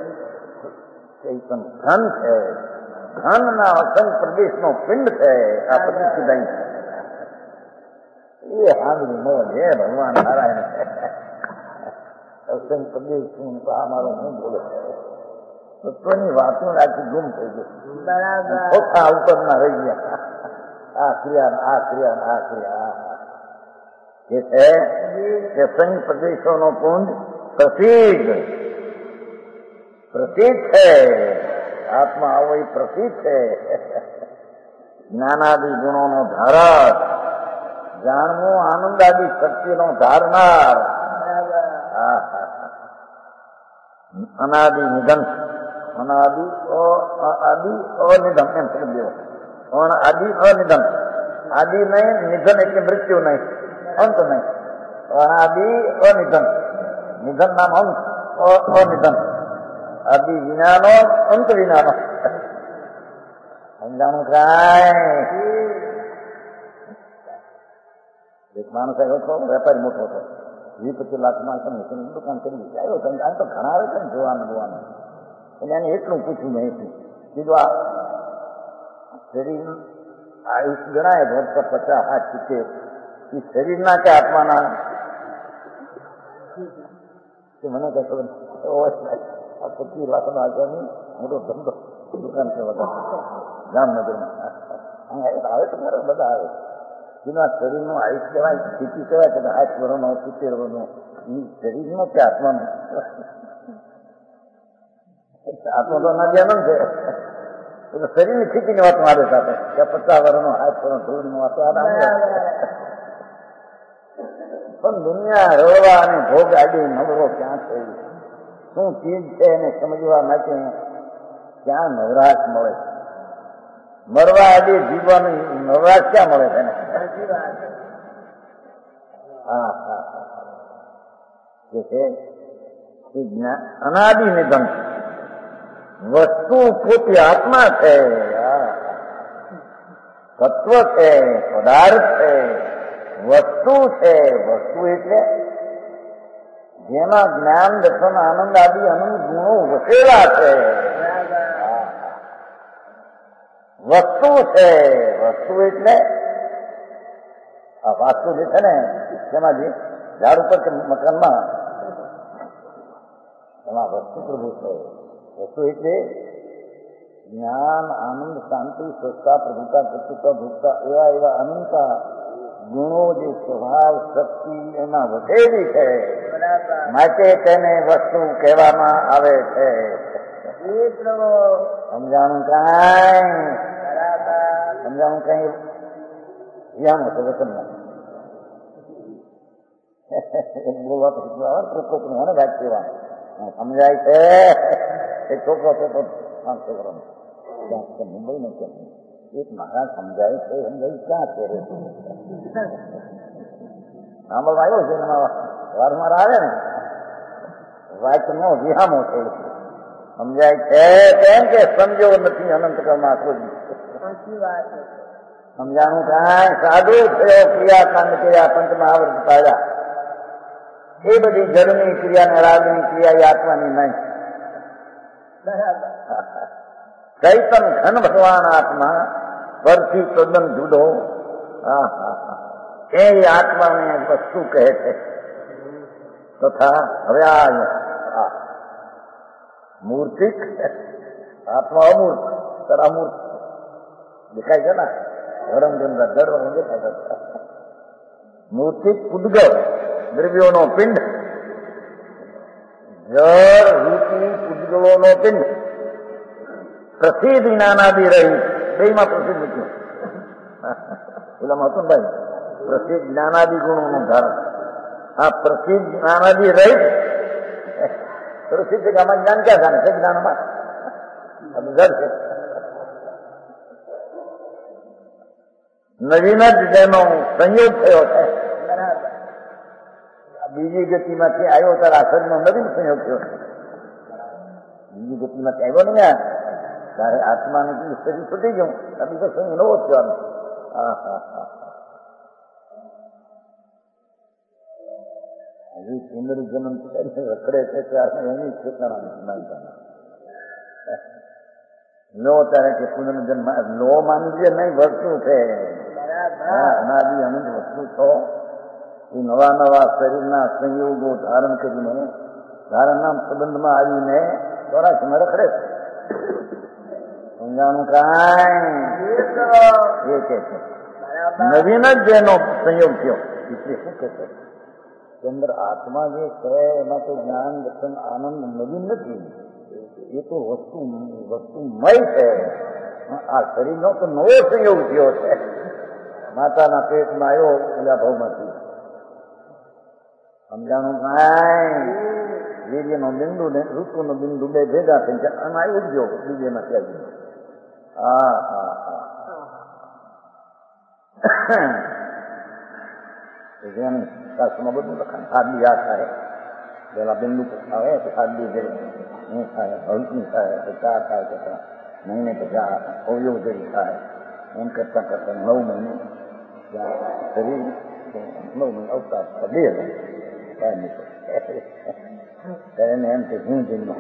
ચૈતન ધન છે ધનના અસંગ પ્રદેશનો પિંડ છે આ પ્રતિષ્ઠિત છે એ હાજરી મળે છે ભગવાન નારાયણ અસંગ પ્રદેશ મારો શું બોલે તત્વની વાતો આખી ગુમ થઈ ગઈ ઓછા ઉપરના રહી ગયા આ ક્રિયા જે છે તે સંઘ પ્રદેશોનો પુંજ પ્રસિદ્ધ છે આત્મા આવો એ પ્રસિદ્ધ છે જ્ઞાનાદિ ગુણોનો ધારક જાણવું આનંદાદિ શક્તિનો ધારનાર અનાદિ નિધન અનાદિ અનિધન એમ સમજ દેવો આદિ અનિધન આદિ નહીં નિધન એટલે મૃત્યુ નહીં અંત નહીં અનાદિ અનિધન નિધન નામ અંત અનિધન આદિ વિનાનો અંત વિનાનો સમજાણું કાંઈ એક માણસ આવ્યો હતો વેપારી મોટો હતો 20-25 લાખમાં દુકાન કરી આવ્યો આમ તો ઘણા આવે છે ને જોવાનું એટલે એને એટલું પૂછ્યું મેં કીધું આ શરીર આયુષ ગણાય વર્ષ 50, 60, 70 એ શરીરના કે આત્માના મને કઈ ખબર 25 લાખનો આચારની મોટો ધંધો દુકાન છે બધા જામનગરમાં આવે તો ખરા બધા આવે જેના શરીરનું આયુષ કહેવાય સ્થિતિ કહેવાય કે 60 વર્ષનો 70 વર્ષનો એ શરીરનો કે આત્માનો આત્મા તો નાદ્યાનંદ છે એટલે શરીરની સ્થિતિની વાત મારે સાથે કે 50 વર્ષનો 60 વર્ષનો ધૂળની વાત પણ દુનિયા રળવા અને ભોગ આડી નવરો ક્યાં છે શું ચીજ છે એને સમજવા માટે ક્યાં નવરાશ મળે મરવા આડી જીવવાની નવરાશ ક્યાં મળે છે જે છે અનાદિ નિધન વસ્તુ પોતે આત્મા છે તત્વ છે પદાર્થ છે વસ્તુ છે વસ્તુ એટલે જેમાં જ્ઞાન દર્શન આનંદ આદિ અનંત ગુણો વસેલા છે વસ્તુ છે વસ્તુ એટલે આ વાસ્તુ જે છે ને તેમાં જે ઝાડ ઉપર કે મકાનમાં એમાં વસ્તુ પ્રભુ છે વસ્તુ એટલે જ્ઞાન આનંદ શાંતિ સ્વચ્છતા પ્રભુતા પ્રતિતા ભૂતતા એવા અનંતા ગુણો જે સ્વભાવ શક્તિ એમાં વધેલી છે માટે તેને વસ્તુ કહેવામાં આવે છે સમજાણું કઈ યાનું છે વચનમાં બોલવા તો શીખવા મને વાત કહેવાનું સમજાય છે એ છોકરો છે તો 5 છોકરાનો મુંબઈ નો કેમ એક મહારાજ સમજાય છે સમજાય ક્યાં છે સાંભળવા આવ્યો છે વારંવાર આવે ને વાંચનો વિહામો છે સમજાય છે કેમ કે સમજો નથી અનંત કર્મા કોઈ સમજાણું કાંઈ સાદો થયો ક્રિયાકાંડ કર્યા પંચ મહાવર્ત પાડ્યા એ બધી જળની ક્રિયા ને રાગની ક્રિયા એ આત્માની નહીં. ચૈતન ઘન ભગવાન આત્મા પરથી તદ્દન જુદો. એ આત્માને વસ્તુ કહે છે. તથા હવે આ મૂર્તિક આત્મા અમૂર્ત અમૂર્ત દેખાય છે ને ધરમચંદ્ર દરવાનું દેખાય છે. મૂર્તિક ઉદ્ગવ દ્રવ્યોનો પિંડ જળ રૂપી ઉદ્ગવોનો પિંડ પ્રસિદ્ધ જ્ઞાનાદિ રહી બેમાં પ્રસિદ્ધ મૂક્યું. પેલામાં હતું ભાઈ પ્રસિદ્ધ જ્ઞાનાદિ ગુણોનું ધારણ. આ પ્રસિદ્ધ જ્ઞાનાદિ રહી પ્રસિદ્ધ આમાં જ્ઞાન ક્યાં જાણે છે જ્ઞાનમાં જળ છે. નવીન જ જેનો સંયોગ થયો છે. બીજી ગતિમાંથી આવ્યો ત્યારે આ શરીરનો નવીન સંયોગ થયો. બીજી ગતિમાંથી આવ્યો ને ત્યારે આત્માને શરીર છૂટી ગયું આ બીજો સંયોગ નવો થયો. હજી પુનર્જન્મ રખડે છે ત્યારે એની ચેતના લો ત્યારે કે પુનર્જન્મ લો માની લે નહીં વસ્તુ છે. અનાદિ અનંત વસ્તુ છો. એ નવા નવા શરીરના સંયોગો ધારણ કરીને ધારણના સંબંધમાં આવીને ચોરાશીમાં રખડે છે. સમજાણું કાંઈ એ કે છે નવીન જ જેનો સંયોગ થયો એટલે શું કે છે કે અંદર આત્મા જે છે એમાં તો જ્ઞાન દર્શન આનંદ નવીન નથી. એ તો વસ્તુમય છે. આ શરીરનો તો નવો સંયોગ થયો છે. માતાના પેટમાં આવ્યો પેલા ભાવમાંથી. સમજાણું કાંઈ વીર્યનો બિંદુ ને ઋતુનો બિંદુ બે ભેગા થઈ જાય અને આવી ઉડજો બીજેમાંથી આવી. હા હા હા શાસ્ત્રમાં બધું લખાણ ખાદી આ થાય પેલા બિંદુ આવે તો ખાદી નહીં થાય હલકી થાય તો ચા થાય કરતા મહિને પછી અવયવ જેવી થાય એમ કરતા કરતા 9 મહિને શરીર 9 મહિને અવકાશ બે કાંઈ નહીં એમ કે હું જન્મ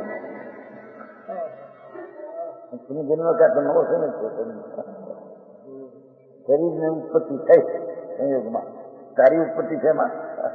જન્મ ક્યાં નવો છે ને શરીરની ઉત્પત્તિ થઈ સંયોગમાં તારી ઉત્પત્તિ છે એમાં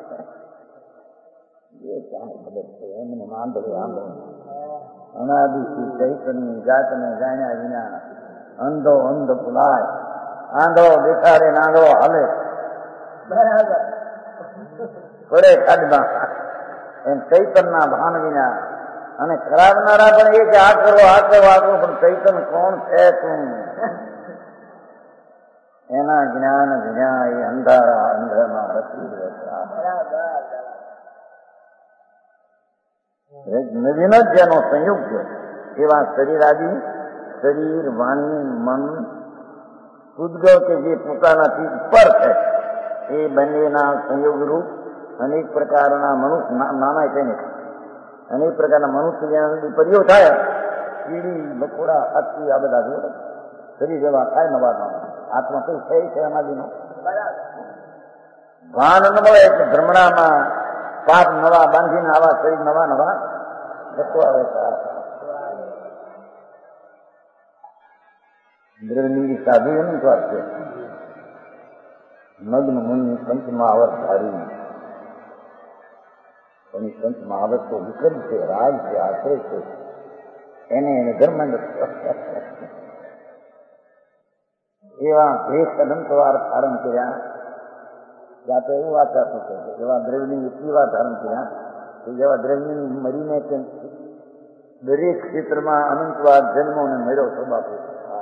એ ક્યાં ખબર છે એમને આંધળું આંધળું અનાદિથી ચૈતનની જાતને જાણ્યા વિના અંધો અંધ ભૂલાય. આંધળો દેખાડે ને આંધળો હાલે બરાબર પડે ખાડમાં એમ ચૈતનના ભાન વિના. અને કરાવનારા પણ એ કે આ કરો પણ ચૈતન કોણ છે તું એના જ્ઞાન વિના એ અંધારા અંધમાં રસી નવીન જ જેનો સંયોગ છે એવા શરીરાદી શરીર વાણી મન ઉદ્ગવ કે જે પોતાનાથી ઉપર છે એ બંનેના સંયોગ રૂપ અનેક પ્રકારના મનુષ્ય નાના છે ને અનેક પ્રકારના મનુષ્ય જેના વિપર્યો થાય કીડી મકોડા હાથી આ બધા જોડે શરીર એવા થાય નવા નવા. આત્મા કઈ થઈ છે અનાદિનો ભાન ન મળે એટલે ભ્રમણામાં પાપ નવા બાંધીને આવા શરીર નવા નવા જતો આવે છે. દ્રવલિંગી સાધુ એનું વાત છે મગ્ન મુનિ પંચ મહાવર્ત ધારી. એની પંચ મહાવર્ત તો વિક્રમ છે રાજ છે આશ્રય છે એને ધર્માંડ એવા ભેખ અનંતવાર ધારણ કર્યા. ત્યાં તો એવું આચાતું છે જેવા દ્રવ્યની એટલી વાર ધારણ કર્યા કે જેવા દ્રવ્યની મરીને દરેક ક્ષેત્રમાં અનંતવાર જન્મોને મર્યો છો બાપુ.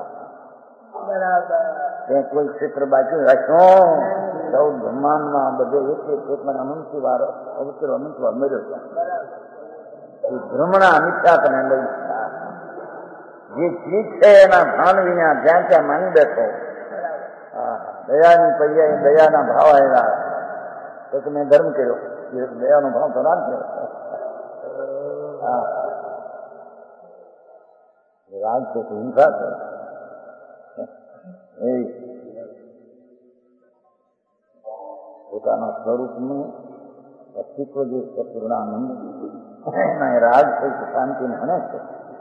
ત્યાં કોઈ ક્ષેત્ર બાકી રાખ્યો સૌ બ્રહ્માંડમાં બધે એક એક ક્ષેત્રમાં અનંતવાર અવસરો અનંતવાર મર્યો છે. ભ્રમણા મિથ્યા તને લઈ જે ચીજ છે એના ભાન વિના જ્યાં ત્યાં માની બેઠો. દયાની પર્યાય દયાના ભાવ આવ્યા તો તમે ધર્મ કર્યો દયાનો ભાવ તો રામ કર્યો. રાગ છે તો હિંસા છે. પોતાના સ્વરૂપનું અસ્તિત્વ જે છે પૂર્ણાનંદ એના રાજ થઈ શાંતિને હણે છે.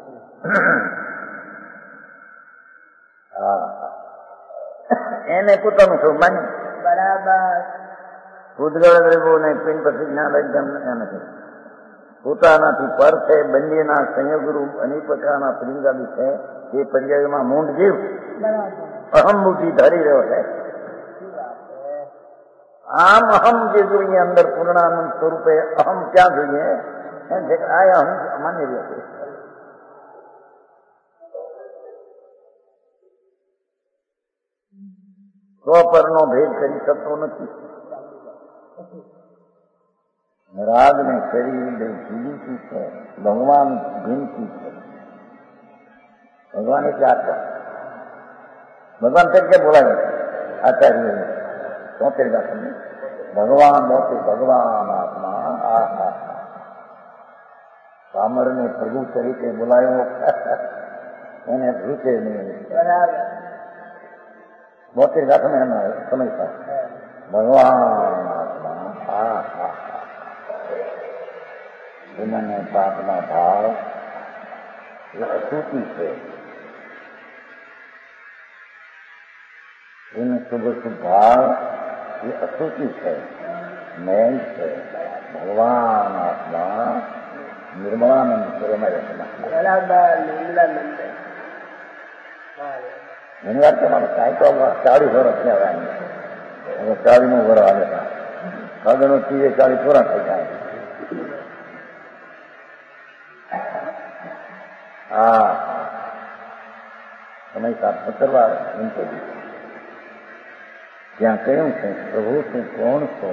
એને પોતાનું સ્વરૂપ માન્યું. બરાબર. ભૂતગળ દ્રવ્યોને પિંડ પછી જ્ઞાન નથી. પોતાનાથી પર છે, બંનેના સંયોગરૂપ અનેક પ્રકારના પ્રિંગાદી છે. એ પર્યાયમાં મૂંઢ જીવ અહમ બુદ્ધિ ધારી રહ્યો છે. આમ અહમ જે જોઈએ અંદર પૂર્ણાનંદ સ્વરૂપે અહમ ક્યાં જોઈએ એમ છે. આ અહમ માની રહ્યો છે. સ્વપરનો ભેદ કરી શકતો નથી. રાગ ને શરીર જુદી ચીજ છે, ભગવાન ભિન્ન ચીજ છે. ભગવાન એટલે આત્મા. ભગવાન તરીકે બોલાવે આચાર્ય ચોતેર દાખલ ભગવાન મોતે ભગવાન આત્મા. આ પામરને પ્રભુ તરીકે બોલાયો એને ભૂતે નહીં. બોતેર દાખલ એમાં સમજતા ભગવાન આત્મા. પુણ્ય પાપના ભાવ એ અસુચિ છે. એને શુભ શુભ ભાવ એ અસુચિ છે, મેલ છે. ભગવાન આત્મા નિર્મળાનંદ ઘણી વાર તમારે કાંઈ તો 40 વર્ષ થયા હવે 40મું વર્ષ આવે આગળનો 30-40 પૂરા થઈ જાય. સમય 17 વાર એમ કહ્યું. ત્યાં કહ્યું છે પ્રભુ તું કોણ છો?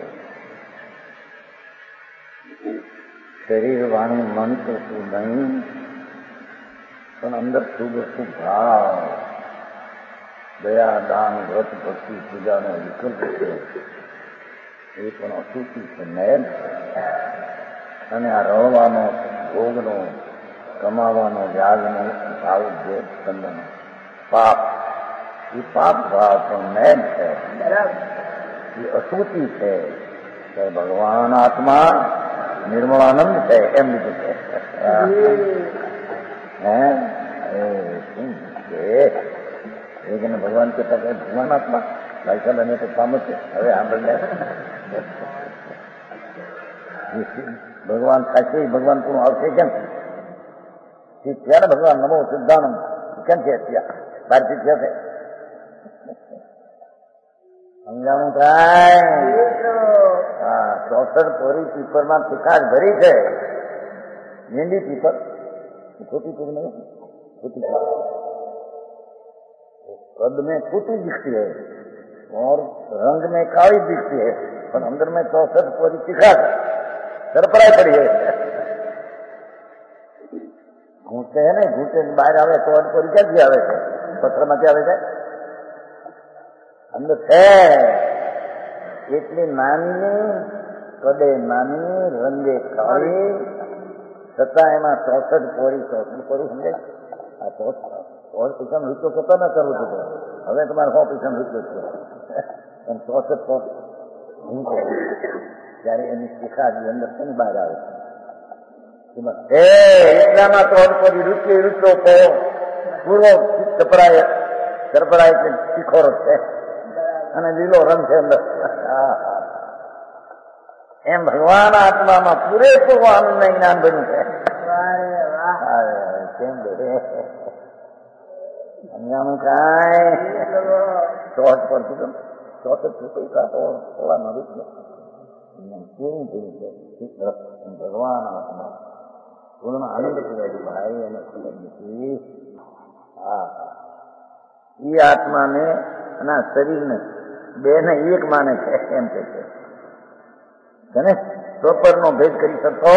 શરીર વાણી મન તો તું નહીં, પણ અંદર શુભ શુભ ભાવ દયા દાન વ્રત ભક્તિ પૂજાનો વિકલ્પ છે. એ પણ અસુચિ છે, મેલ છે. અને આ રળવાનો ભોગનો કમાવાનો વ્યાજનો ભાવ જે સ્કંદનો પાપ, એ પાપ ભાવ પણ મેલ છે, એ અસુચિ છે. ભગવાન આત્મા નિર્મળાનંદ છે એમ લીધું છે. ભગવાન કહેતા કે ભગવાન આત્મા ભાઈ સાહેબ એને તો કામ જ છે. હવે આપણને ભગવાન થાય છે, ભગવાન કોણ આવશે કેમ? ત્યારે ભગવાન નમો સિદ્ધાનંદ કેમ છે? બહારથી થયા છે સમજાણું થાય. 64 પોરી પીપરમાં તીખાશ ભરી છે. મીંડી પીપર छोटी पीपर नहीं, छोटी कद में छोटी दिखती है और रंग में काली दिखती है, पर अंदर में 64 पोरी તીખાશ સરપરાય પડી है. ઘૂંટે है ને, ઘૂંટે બહાર આવે તો પોરી ક્યાંથી આવે છે? પથ્થરમાંથી આવે છે, અંદર છે. એટલી નાની, કદે નાની, રંગે કાળી, છતાં એમાં 64 પોરી. 64 પોરી સમજે? આ 100 પૈસાનો રૂપિયો કતો ના કરવું હતો. હવે તમારે 100 પૈસાનો રૂપિયો છે, પણ 64 પોરી ત્યારે એની તીખાશ અંદર છે ને બહાર આવે છે. એટલામાં 3 પોરી રૂપિયો પૂરો ચપરાય એટલે તીખોરો છે અને લીલો રંગ છે અંદર. એમ ભગવાન આત્મામાં પૂરેપૂરું આનંદ જ્ઞાન બન્યું છે. કેમ સમજાણું કાંઈ? ચોથ પર કીધું 64 પૈસા થોડા રૂપિયા કેવું થયું છે? ભગવાન આત્મા પૂર્ણ આનંદ કહેવાય ભાઈ. એને ખબર નથી. એ આત્માને અને આ શરીરને બેને એક માને છે એમ કે છે ને. સ્વપરનો ભેદ કરી શકો.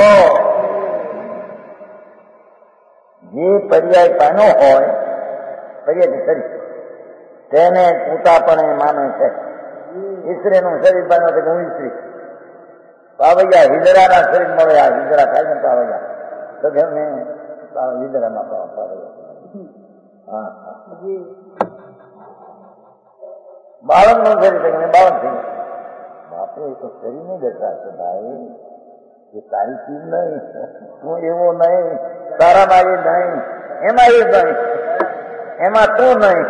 જે પર્યાય પાનો હોય, પર્યાય શરીર, તેને પોતાપણે માને છે. ઈસ્ત્રીનું શરીર પાનો છે કે હું ઈસ્ત્રી. પાવૈયા હિજરાના શરીર મળે. આ હિજરા થાય ને પાવૈયા તો કેમ હિજરામાં પાવૈયા બાળકનું શરીર છે કે 52 થઈ. બાપુ એ તો શરીરની દશા છે ભાઈ, એ તારી ચીજ નહીં, તું એવો નહીં, તારામાં એ નહીં, એમાં એ નહીં, એમાં તું નહીં.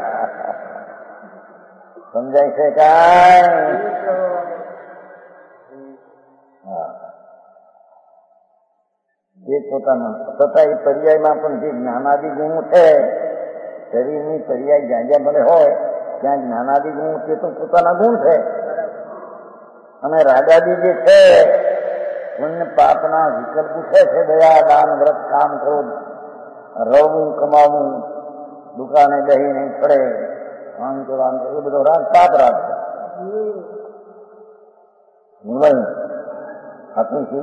સમજાય છે કાંઈ? જે પોતાના છતાં એ પર્યાયમાં પણ જે જ્ઞાનાદિ ગુણ છે, શરીરની પર્યાય જ્યાં જ્યાં ભલે હોય ત્યાં જ્ઞાનાદિ ગુણ તે તો પોતાના ગુણ છે. અને રાગાદિ જે છે પુણ્ય પાપના વિકલ્પ ઉઠે છે, દયા દાન વ્રત કામ ક્રોધ, રવવું કમાવું, દુકાને દહી નહીં પડે, આમ તો આમ એ બધો રાગ પાપ રાગ છે. આપણી શું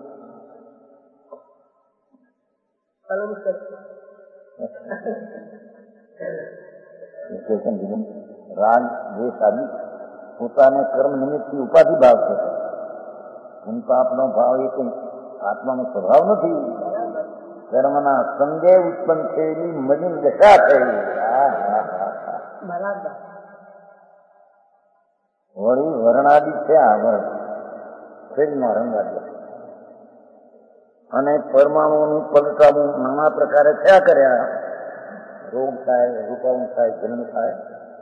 રાગ દ્વેષ આદિ પોતાને કર્મ નિમિત્તથી ઉપાધિ ભાવ છે. પાપનો ભાવ એ કઈ આત્માનો સ્વભાવ નથી. કર્મના સંગે ઉત્પન્ન થયેલી મલિન દશા થયેલી. વળી વર્ણાદિ છે, આ વર્ણ શરીરમાં રંગાદિ અને પરમાણુઓનું પલટાવું નાના પ્રકારે થયા કર્યા. રોગ થાય, રૂપાવું થાય, જન્મ થાય,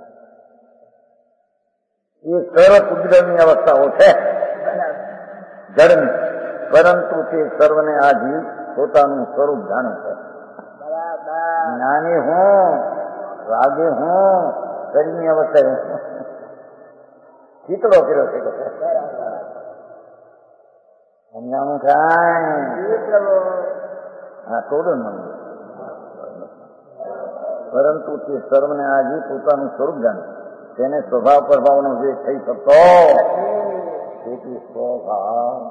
એ સર્વ કુદરતની અવસ્થાઓ છે જળની. પરંતુ તે સર્વને આ જીવ પોતાનું સ્વરૂપ જાણે છે. જ્ઞાની હું, રાગે હું, શરીરની અવસ્થા હું ચિત્રો કર્યો છે. સમજાણું કાંઈ? હા, તોડું મંદિર. પરંતુ તે સર્વને આ જીવ પોતાનું સ્વરૂપ જાણે, તેને સ્વભાવ પ્રભાવનો જે થઈ શકતો તેથી સ્વભાવ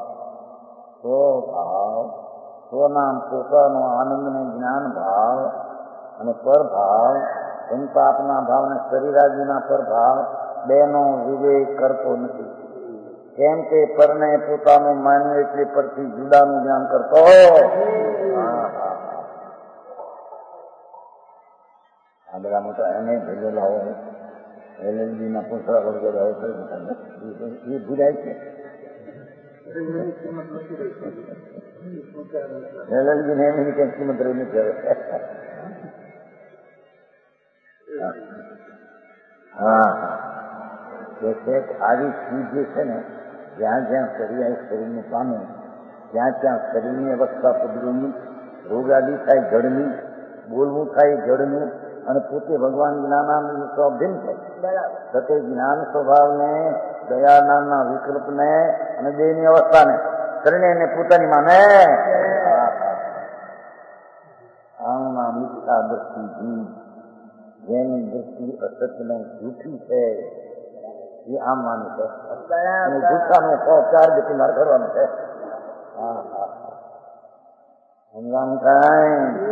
સ્વનામ પોતાનો આનંદને જ્ઞાન ભાવ અને પરભાવ, સંતાપના ભાવ અને શરીરાદિના પરભાવ બેનો વિવેક કરતો નથી. કેમ કે પરને પોતાનું માન્યું એટલે પરથી જુદાનું જ્ઞાન કરતો. આ બધા મોટા એને ભેગેલા હોય, LLB ના પૂછડા વગેરે હોય એ ભૂલાય છે. LLB ને એની કઈ કિંમત રહી નથી. હા, આવી ચીજ જે છે ને, જ્યાં જ્યાં શરીરને પામે ત્યાં ત્યાં શરીરની અવસ્થા પદરૂની, રોગાદી થાય જળની, બોલવું થાય જળનું, અને પોતે ભગવાન જ્ઞાનાનંદ સ્વભિન્ન છે. છતે જ્ઞાન સ્વભાવને, દયા નામના વિકલ્પને અને દેહની અવસ્થાને શરીરને પોતાની માને. આમના મિથ્યા દ્રષ્ટિ, જેની દ્રષ્ટિ અસત્યને જૂઠી છે એ આમ માનું છે. અને જૂઠાનો 4 ગતિ માર કરવાનો છે. સમજાણું કાંઈ?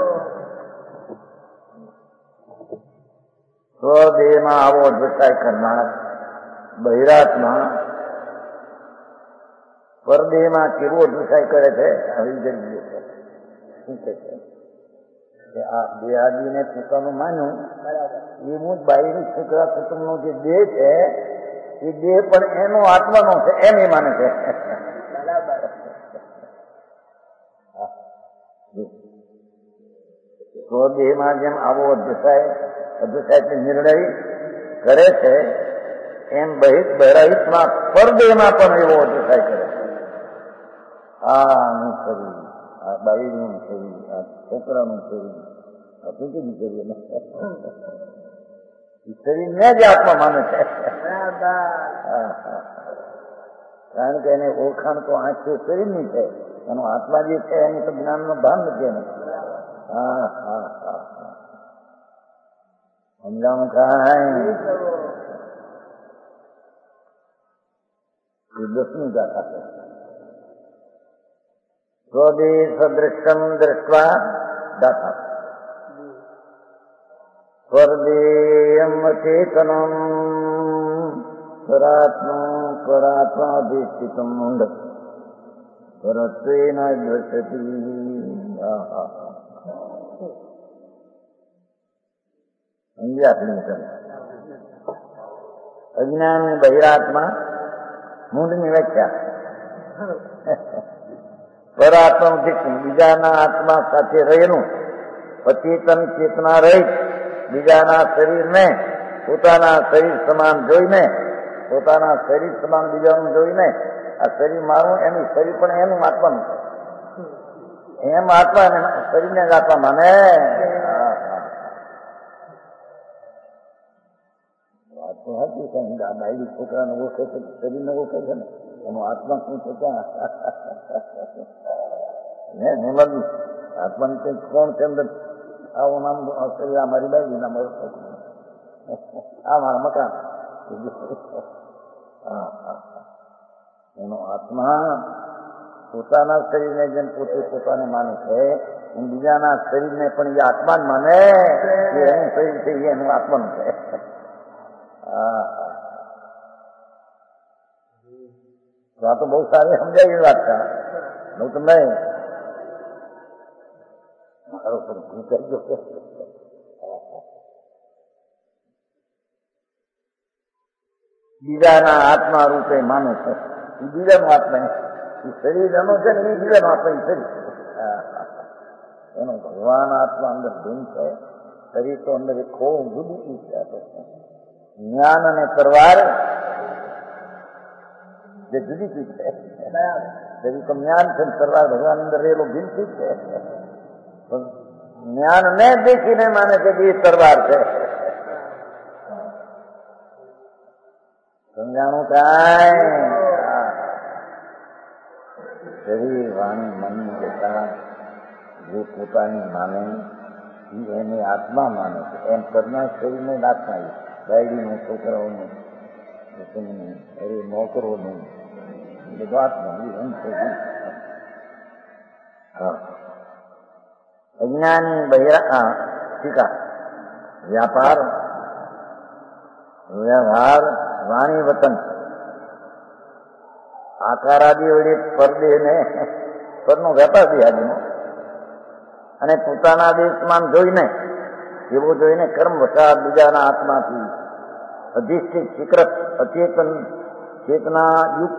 સ્વદેહમાં આવો અદ્વૈતાય કરનાર બહિરાત્મા પરદેહમાં કેવો અદ્વૈતાય કરે છે આવી જઈએ છે. શું કહે છે કે આ દેહાદીને પોતાનું માન્યું એવું જ બાહ્ય છોકરા કુટુંબનો જે દેહ છે એ દેહ પણ એનો આત્માનો છે એમ એ માને છે. સ્વદેહમાં જેમ આવો અદ્વૈતાય નિર્ણય કરે છે એમ બહિરાહિતમાં પરદેહમાં પણ એવો અદ્વૈતાય કરે છે. આનું શરીર, આ બાઈનું શરીર, આ છોકરાનું શરીર, આ પીટીનું શરીર, શરીરને જ આત્મા માને છે. કારણ કે એને ઓળખાણ તો આંખે શરીરની છે, એનો આત્મા જે છે એનું તો જ્ઞાનનો ભાન નથી એને. સમજાણું કાંઈ? એ 10મી ગાથા છે. સ્વદેહ સદૃષ્ટમ દ્રષ્ટવા ગાથા. સ્વર્દેયમ ચેતનમ પરાત્માધિષ્ઠિતમ મૂંડ પરત્વેન દ્રષ્યતિ. અજ્ઞાન બહિરાત્મા મૂંઢની વ્યાખ્યા. પરાત્મથી બીજાના આત્મા સાથે રહેલું અચેતન ચેતના રહિત બીજાના શરીરને પોતાના શરીર સમાન જોઈને, પોતાના શરીર સમાન બીજાનું જોઈને આ શરીર મારું, એનું શરીર પણ એનું આત્માનું છે. એમ આત્મા શરીરને જ આત્મા માને. વાત તો હતી કે ડાયરી છોકરાને ઓળખે છે, શરીરને ઓળખે છે ને, એનો આત્મા શું છે ક્યાં? આત્માને કઈ કોણ છે અંદર આવું નામ શરીર, આ મારી બાઈ ના મારું છોકરું, આ મારા મકાન. એનો આત્મા પોતાના શરીરને જેમ પોતે પોતાને માને છે એમ બીજાના શરીરને પણ એ આત્મા જ માને કે એનું શરીર છે, એનું આત્માનું છે. તો આ તો બહુ સારી સમજાય વાત છે. હું તમને મારો પણ ભૂલ કરી દો. બીજાના આત્મા રૂપે માને છે, એ બીજાનું આત્મા, એ શરીર એનો છે ને, એ બીજાનો આત્મા શરીર. એનો ભગવાન આત્મા અંદર ભીન છે, શરીર તો અંદર ખૂબ જુદી છે. જ્ઞાન અને તરવાર જે જુદી ચીજ છે. શરીર તો જ્ઞાન છે, તરવાર ભગવાન અંદર રહેલો ભીન ચીજ છે. જ્ઞાન ને દેખીને માને છે કે એ તરવાર છે. સમજાણું કાંઈ? શરીર વાણી મન જતા જે પોતાની માને એની આત્મા માને છે. એમ કરનાર શરીરને જ આત્મા, બાયડીને, છોકરાઓને, અરે નોકરોને બધું આત્મા એમ છે. અજ્ઞાની બહિરા ટીકા વ્યવહાર વાણી વતન આકારાદી વડે પરદે ને પરનો વેપાર દિહાદીનો અને પોતાના દેશમાં જોઈને એવો જોઈને કર્મ વસાત બીજાના આત્માથી અધિષ્ઠિત વિકૃત અચેતન ચેતનાયુક્ત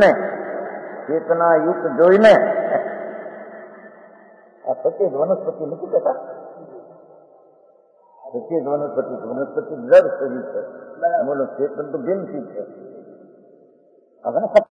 જોઈને આ સત્ય વનસ્પતિ નથી કહેતા. સત્ય વનસ્પતિ જળ શરીર છે, બોલો ચેતન તો ભિન્ન ચીજ છે. હવે